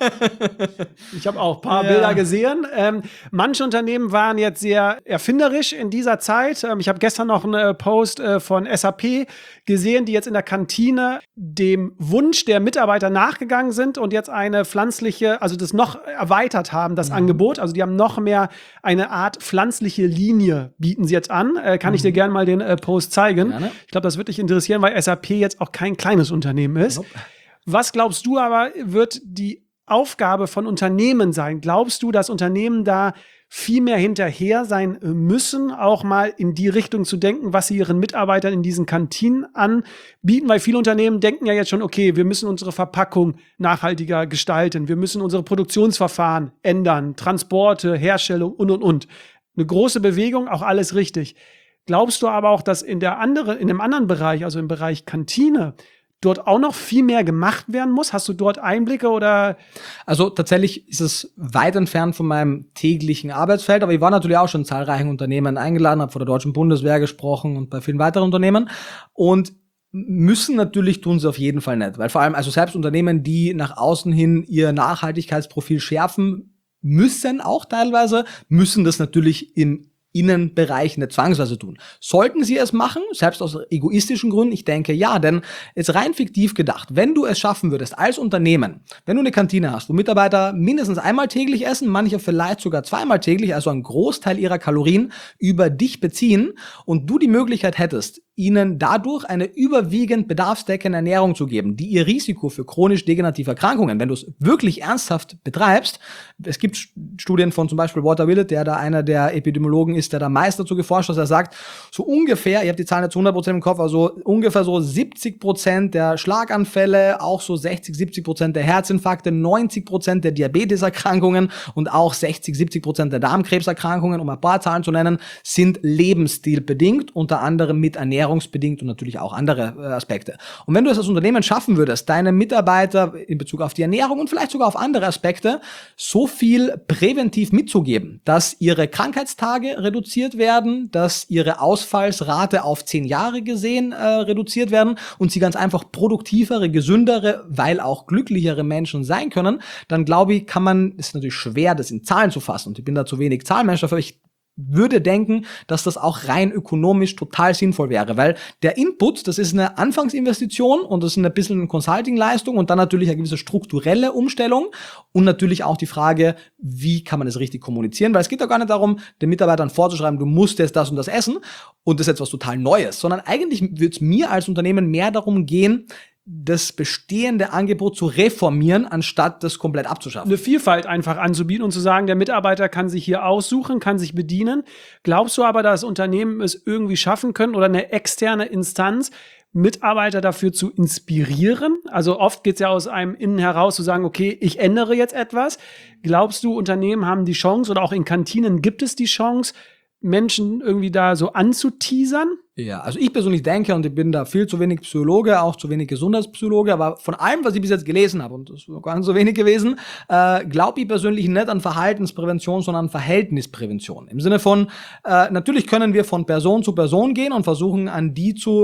Ich habe auch ein paar Bilder gesehen. Manche Unternehmen waren jetzt sehr erfinderisch in dieser Zeit. Ich habe gestern noch einen Post von SAP gesehen, die jetzt in der Kantine dem Wunsch der Mitarbeiter nachgegangen sind und jetzt eine pflanzliche, also das noch erweitert haben, das Angebot. Also die haben noch mehr eine Art pflanzliche Linie, bieten sie jetzt an. Kann ich dir gerne mal den Post zeigen. Gerne. Ich glaube, das wird dich interessieren, weil SAP jetzt auch kein kleines Unternehmen ist. Nope. Was glaubst du aber, wird die Aufgabe von Unternehmen sein? Glaubst du, dass Unternehmen da viel mehr hinterher sein müssen, auch mal in die Richtung zu denken, was sie ihren Mitarbeitern in diesen Kantinen anbieten? Weil viele Unternehmen denken ja jetzt schon, okay, wir müssen unsere Verpackung nachhaltiger gestalten, wir müssen unsere Produktionsverfahren ändern, Transporte, Herstellung und. Eine große Bewegung, auch alles richtig. Glaubst du aber auch, dass in einem anderen Bereich, also im Bereich Kantine, dort auch noch viel mehr gemacht werden muss? Hast du dort Einblicke oder? Also tatsächlich ist es weit entfernt von meinem täglichen Arbeitsfeld, aber ich war natürlich auch schon in zahlreichen Unternehmen eingeladen, habe vor der Deutschen Bundeswehr gesprochen und bei vielen weiteren Unternehmen und müssen natürlich tun sie auf jeden Fall nicht, weil vor allem also selbst Unternehmen, die nach außen hin ihr Nachhaltigkeitsprofil schärfen müssen, auch teilweise, müssen das natürlich im Innenbereich nicht zwangsweise tun. Sollten sie es machen, selbst aus egoistischen Gründen? Ich denke ja, denn jetzt rein fiktiv gedacht, wenn du es schaffen würdest als Unternehmen, wenn du eine Kantine hast, wo Mitarbeiter mindestens einmal täglich essen, manche vielleicht sogar zweimal täglich, also einen Großteil ihrer Kalorien über dich beziehen und du die Möglichkeit hättest, ihnen dadurch eine überwiegend bedarfsdeckende Ernährung zu geben, die ihr Risiko für chronisch degenerative Erkrankungen, wenn du es wirklich ernsthaft betreibst, es gibt Studien von zum Beispiel Walter Willett, der da einer der Epidemiologen ist, der da meist dazu geforscht hat, er sagt, so ungefähr, ich habe die Zahlen jetzt 100% im Kopf, also ungefähr so 70% der Schlaganfälle, auch so 60-70% der Herzinfarkte, 90% der Diabeteserkrankungen und auch 60-70% der Darmkrebserkrankungen, um ein paar Zahlen zu nennen, sind lebensstilbedingt, unter anderem mit Ernährung ernährungsbedingt und natürlich auch andere Aspekte. Und wenn du es als Unternehmen schaffen würdest, deine Mitarbeiter in Bezug auf die Ernährung und vielleicht sogar auf andere Aspekte so viel präventiv mitzugeben, dass ihre Krankheitstage reduziert werden, dass ihre Ausfallsrate auf 10 Jahre gesehen reduziert werden und sie ganz einfach produktivere, gesündere, weil auch glücklichere Menschen sein können, dann glaube ich, ist natürlich schwer, das in Zahlen zu fassen. Und ich bin da zu wenig Zahlenmensch dafür. Ich würde denken, dass das auch rein ökonomisch total sinnvoll wäre, weil der Input, das ist eine Anfangsinvestition und das ist ein bisschen eine Consulting-Leistung und dann natürlich eine gewisse strukturelle Umstellung und natürlich auch die Frage, wie kann man das richtig kommunizieren, weil es geht doch gar nicht darum, den Mitarbeitern vorzuschreiben, du musst jetzt das und das essen und das ist etwas total Neues, sondern eigentlich wird es mir als Unternehmen mehr darum gehen, das bestehende Angebot zu reformieren, anstatt das komplett abzuschaffen. Eine Vielfalt einfach anzubieten und zu sagen, der Mitarbeiter kann sich hier aussuchen, kann sich bedienen. Glaubst du aber, dass Unternehmen es irgendwie schaffen können oder eine externe Instanz, Mitarbeiter dafür zu inspirieren? Also oft geht es ja aus einem Innen heraus zu sagen, okay, ich ändere jetzt etwas. Glaubst du, Unternehmen haben die Chance oder auch in Kantinen gibt es die Chance, Menschen irgendwie da so anzuteasern? Ja, also ich persönlich denke, und ich bin da viel zu wenig Psychologe, auch zu wenig Gesundheitspsychologe, aber von allem, was ich bis jetzt gelesen habe, und das ist noch gar nicht so wenig gewesen, glaube ich persönlich nicht an Verhaltensprävention, sondern an Verhältnisprävention. Im Sinne von, natürlich können wir von Person zu Person gehen und versuchen, an die zu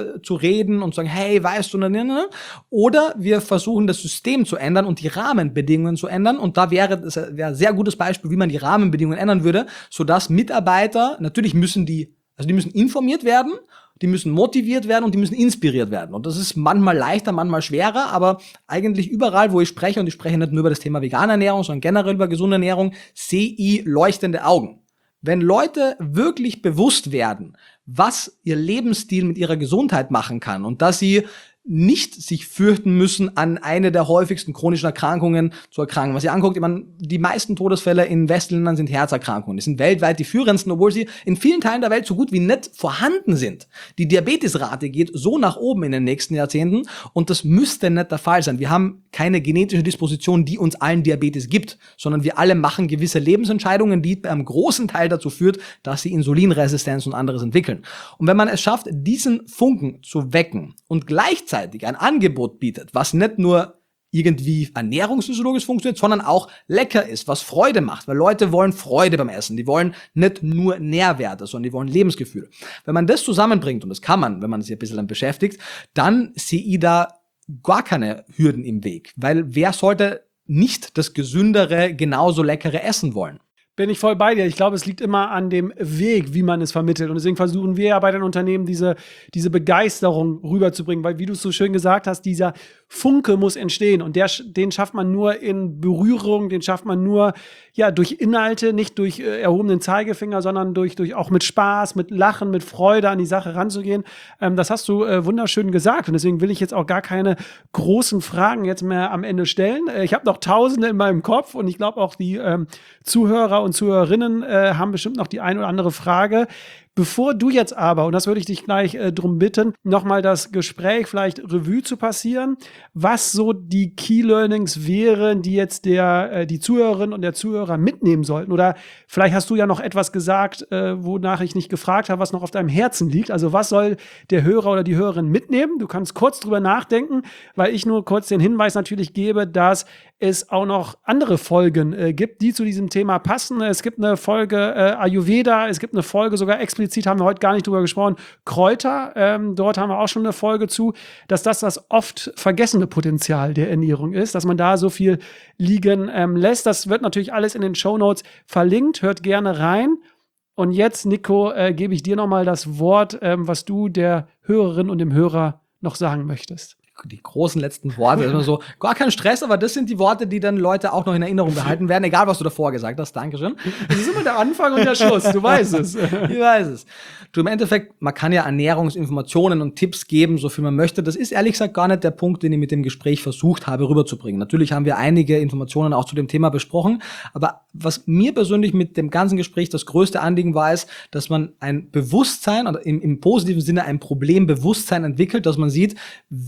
reden und sagen, hey, weißt du, ne? Oder wir versuchen, das System zu ändern und die Rahmenbedingungen zu ändern. Und da wäre ein sehr gutes Beispiel, wie man die Rahmenbedingungen ändern würde, sodass Mitarbeiter, natürlich müssen die müssen informiert werden, die müssen motiviert werden und die müssen inspiriert werden. Und das ist manchmal leichter, manchmal schwerer, aber eigentlich überall, wo ich spreche, und ich spreche nicht nur über das Thema vegane Ernährung, sondern generell über gesunde Ernährung, sehe ich leuchtende Augen. Wenn Leute wirklich bewusst werden, was ihr Lebensstil mit ihrer Gesundheit machen kann und dass sie nicht sich fürchten müssen, an eine der häufigsten chronischen Erkrankungen zu erkranken. Was ihr anguckt, ich meine, die meisten Todesfälle in Westländern sind Herzerkrankungen. Die sind weltweit die führendsten, obwohl sie in vielen Teilen der Welt so gut wie nicht vorhanden sind. Die Diabetesrate geht so nach oben in den nächsten Jahrzehnten und das müsste nicht der Fall sein. Wir haben keine genetische Disposition, die uns allen Diabetes gibt, sondern wir alle machen gewisse Lebensentscheidungen, die bei einem großen Teil dazu führt, dass sie Insulinresistenz und anderes entwickeln. Und wenn man es schafft, diesen Funken zu wecken und gleichzeitig ein Angebot bietet, was nicht nur irgendwie ernährungsphysiologisch funktioniert, sondern auch lecker ist, was Freude macht, weil Leute wollen Freude beim Essen, die wollen nicht nur Nährwerte, sondern die wollen Lebensgefühl. Wenn man das zusammenbringt, und das kann man, wenn man sich ein bisschen beschäftigt, dann sehe ich da gar keine Hürden im Weg, weil wer sollte nicht das gesündere, genauso leckere Essen wollen? Bin ich voll bei dir. Ich glaube, es liegt immer an dem Weg, wie man es vermittelt. Und deswegen versuchen wir ja bei den Unternehmen diese Begeisterung rüberzubringen. Weil, wie du es so schön gesagt hast, dieser Funke muss entstehen. Und den schafft man nur in Berührung, den schafft man nur durch Inhalte, nicht durch erhobenen Zeigefinger, sondern durch auch mit Spaß, mit Lachen, mit Freude an die Sache ranzugehen. Das hast du wunderschön gesagt. Und deswegen will ich jetzt auch gar keine großen Fragen jetzt mehr am Ende stellen. Ich habe noch Tausende in meinem Kopf und ich glaube auch die Zuhörer und Zuhörerinnen haben bestimmt noch die ein oder andere Frage. Bevor du jetzt aber, und das würde ich dich gleich drum bitten, nochmal das Gespräch vielleicht Revue zu passieren, was so die Key Learnings wären, die jetzt die Zuhörerinnen und der Zuhörer mitnehmen sollten. Oder vielleicht hast du ja noch etwas gesagt, wonach ich nicht gefragt habe, was noch auf deinem Herzen liegt. Also was soll der Hörer oder die Hörerin mitnehmen? Du kannst kurz drüber nachdenken, weil ich nur kurz den Hinweis natürlich gebe, dass es auch noch andere Folgen gibt, die zu diesem Thema passen. Es gibt eine Folge Ayurveda, es gibt eine Folge sogar explizit, haben wir heute gar nicht drüber gesprochen, Kräuter. Dort haben wir auch schon eine Folge zu, dass das oft vergessene Potenzial der Ernährung ist, dass man da so viel liegen lässt. Das wird natürlich alles in den Shownotes verlinkt. Hört gerne rein. Und jetzt, Nico, gebe ich dir nochmal das Wort, was du der Hörerin und dem Hörer noch sagen möchtest. Die großen letzten Worte, immer so, gar kein Stress, aber das sind die Worte, die dann Leute auch noch in Erinnerung behalten werden, egal was du davor gesagt hast. Dankeschön. Das ist immer der Anfang und der Schluss, du weißt es. Ich weiß es. Du, im Endeffekt, man kann ja Ernährungsinformationen und Tipps geben, so viel man möchte. Das ist ehrlich gesagt gar nicht der Punkt, den ich mit dem Gespräch versucht habe rüberzubringen. Natürlich haben wir einige Informationen auch zu dem Thema besprochen, aber was mir persönlich mit dem ganzen Gespräch das größte Anliegen war, ist, dass man ein Bewusstsein, oder im positiven Sinne ein Problembewusstsein entwickelt, dass man sieht, wie viel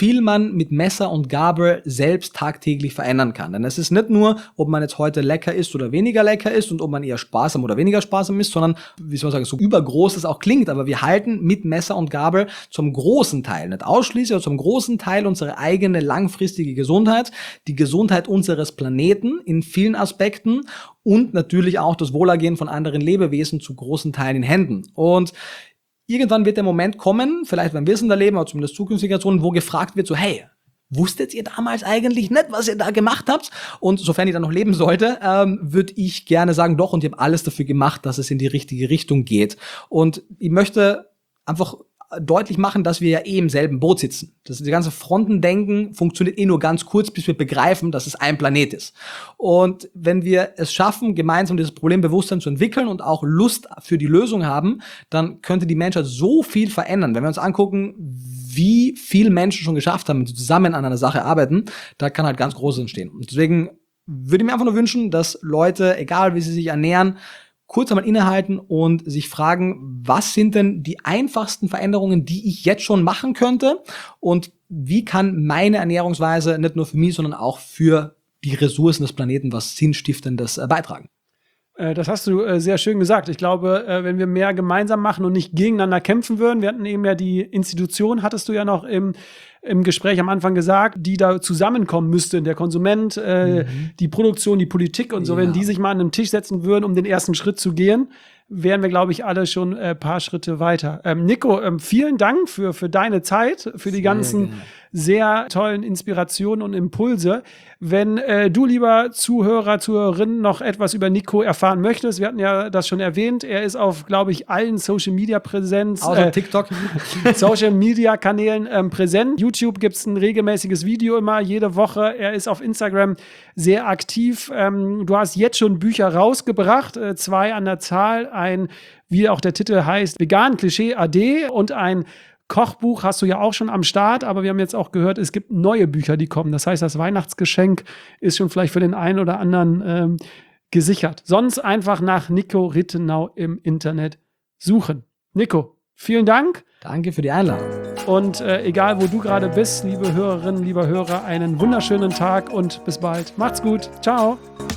viel man mit Messer und Gabel selbst tagtäglich verändern kann. Denn es ist nicht nur, ob man jetzt heute lecker isst oder weniger lecker isst und ob man eher sparsam oder weniger sparsam ist, sondern, wie soll man sagen, so übergroß es auch klingt, aber wir halten mit Messer und Gabel zum großen Teil, nicht ausschließlich, aber zum großen Teil unsere eigene langfristige Gesundheit, die Gesundheit unseres Planeten in vielen Aspekten und natürlich auch das Wohlergehen von anderen Lebewesen zu großen Teilen in Händen. Und irgendwann wird der Moment kommen, vielleicht werden wir es erleben, aber zumindest zukünftige Generationen, wo gefragt wird so, hey, wusstet ihr damals eigentlich nicht, was ihr da gemacht habt? Und sofern ich dann noch leben sollte, würde ich gerne sagen, doch, und ich habe alles dafür gemacht, dass es in die richtige Richtung geht. Und ich möchte einfach deutlich machen, dass wir ja im selben Boot sitzen. Das ganze Frontendenken funktioniert nur ganz kurz, bis wir begreifen, dass es ein Planet ist. Und wenn wir es schaffen, gemeinsam dieses Problembewusstsein zu entwickeln und auch Lust für die Lösung haben, dann könnte die Menschheit so viel verändern. Wenn wir uns angucken, wie viele Menschen schon geschafft haben, wenn sie zusammen an einer Sache arbeiten, da kann halt ganz Großes entstehen. Und deswegen würde ich mir einfach nur wünschen, dass Leute, egal wie sie sich ernähren, kurz einmal innehalten und sich fragen, was sind denn die einfachsten Veränderungen, die ich jetzt schon machen könnte und wie kann meine Ernährungsweise nicht nur für mich, sondern auch für die Ressourcen des Planeten was Sinnstiftendes beitragen. Das hast du sehr schön gesagt. Ich glaube, wenn wir mehr gemeinsam machen und nicht gegeneinander kämpfen würden, wir hatten eben ja die Institution, hattest du ja noch im Gespräch am Anfang gesagt, die da zusammenkommen müsste, der Konsument, die Produktion, die Politik und so, ja. Wenn die sich mal an einen Tisch setzen würden, um den ersten Schritt zu gehen, wären wir, glaube ich, alle schon ein paar Schritte weiter. Nico, vielen Dank für deine Zeit, für die ganzen sehr tollen Inspirationen und Impulse. Wenn du, lieber Zuhörer, Zuhörerin, noch etwas über Nico erfahren möchtest, wir hatten ja das schon erwähnt, er ist auf, glaube ich, allen Social-Media-Präsenz, außer TikTok, Social-Media-Kanälen präsent. YouTube gibt es ein regelmäßiges Video immer, jede Woche. Er ist auf Instagram sehr aktiv. Du hast jetzt schon Bücher rausgebracht, 2 an der Zahl, ein, wie auch der Titel heißt, Vegan Klischee AD und ein Kochbuch hast du ja auch schon am Start, aber wir haben jetzt auch gehört, es gibt neue Bücher, die kommen. Das heißt, das Weihnachtsgeschenk ist schon vielleicht für den einen oder anderen gesichert. Sonst einfach nach Nico Rittenau im Internet suchen. Nico, vielen Dank. Danke für die Einladung. Und egal, wo du gerade bist, liebe Hörerinnen, lieber Hörer, einen wunderschönen Tag und bis bald. Macht's gut. Ciao.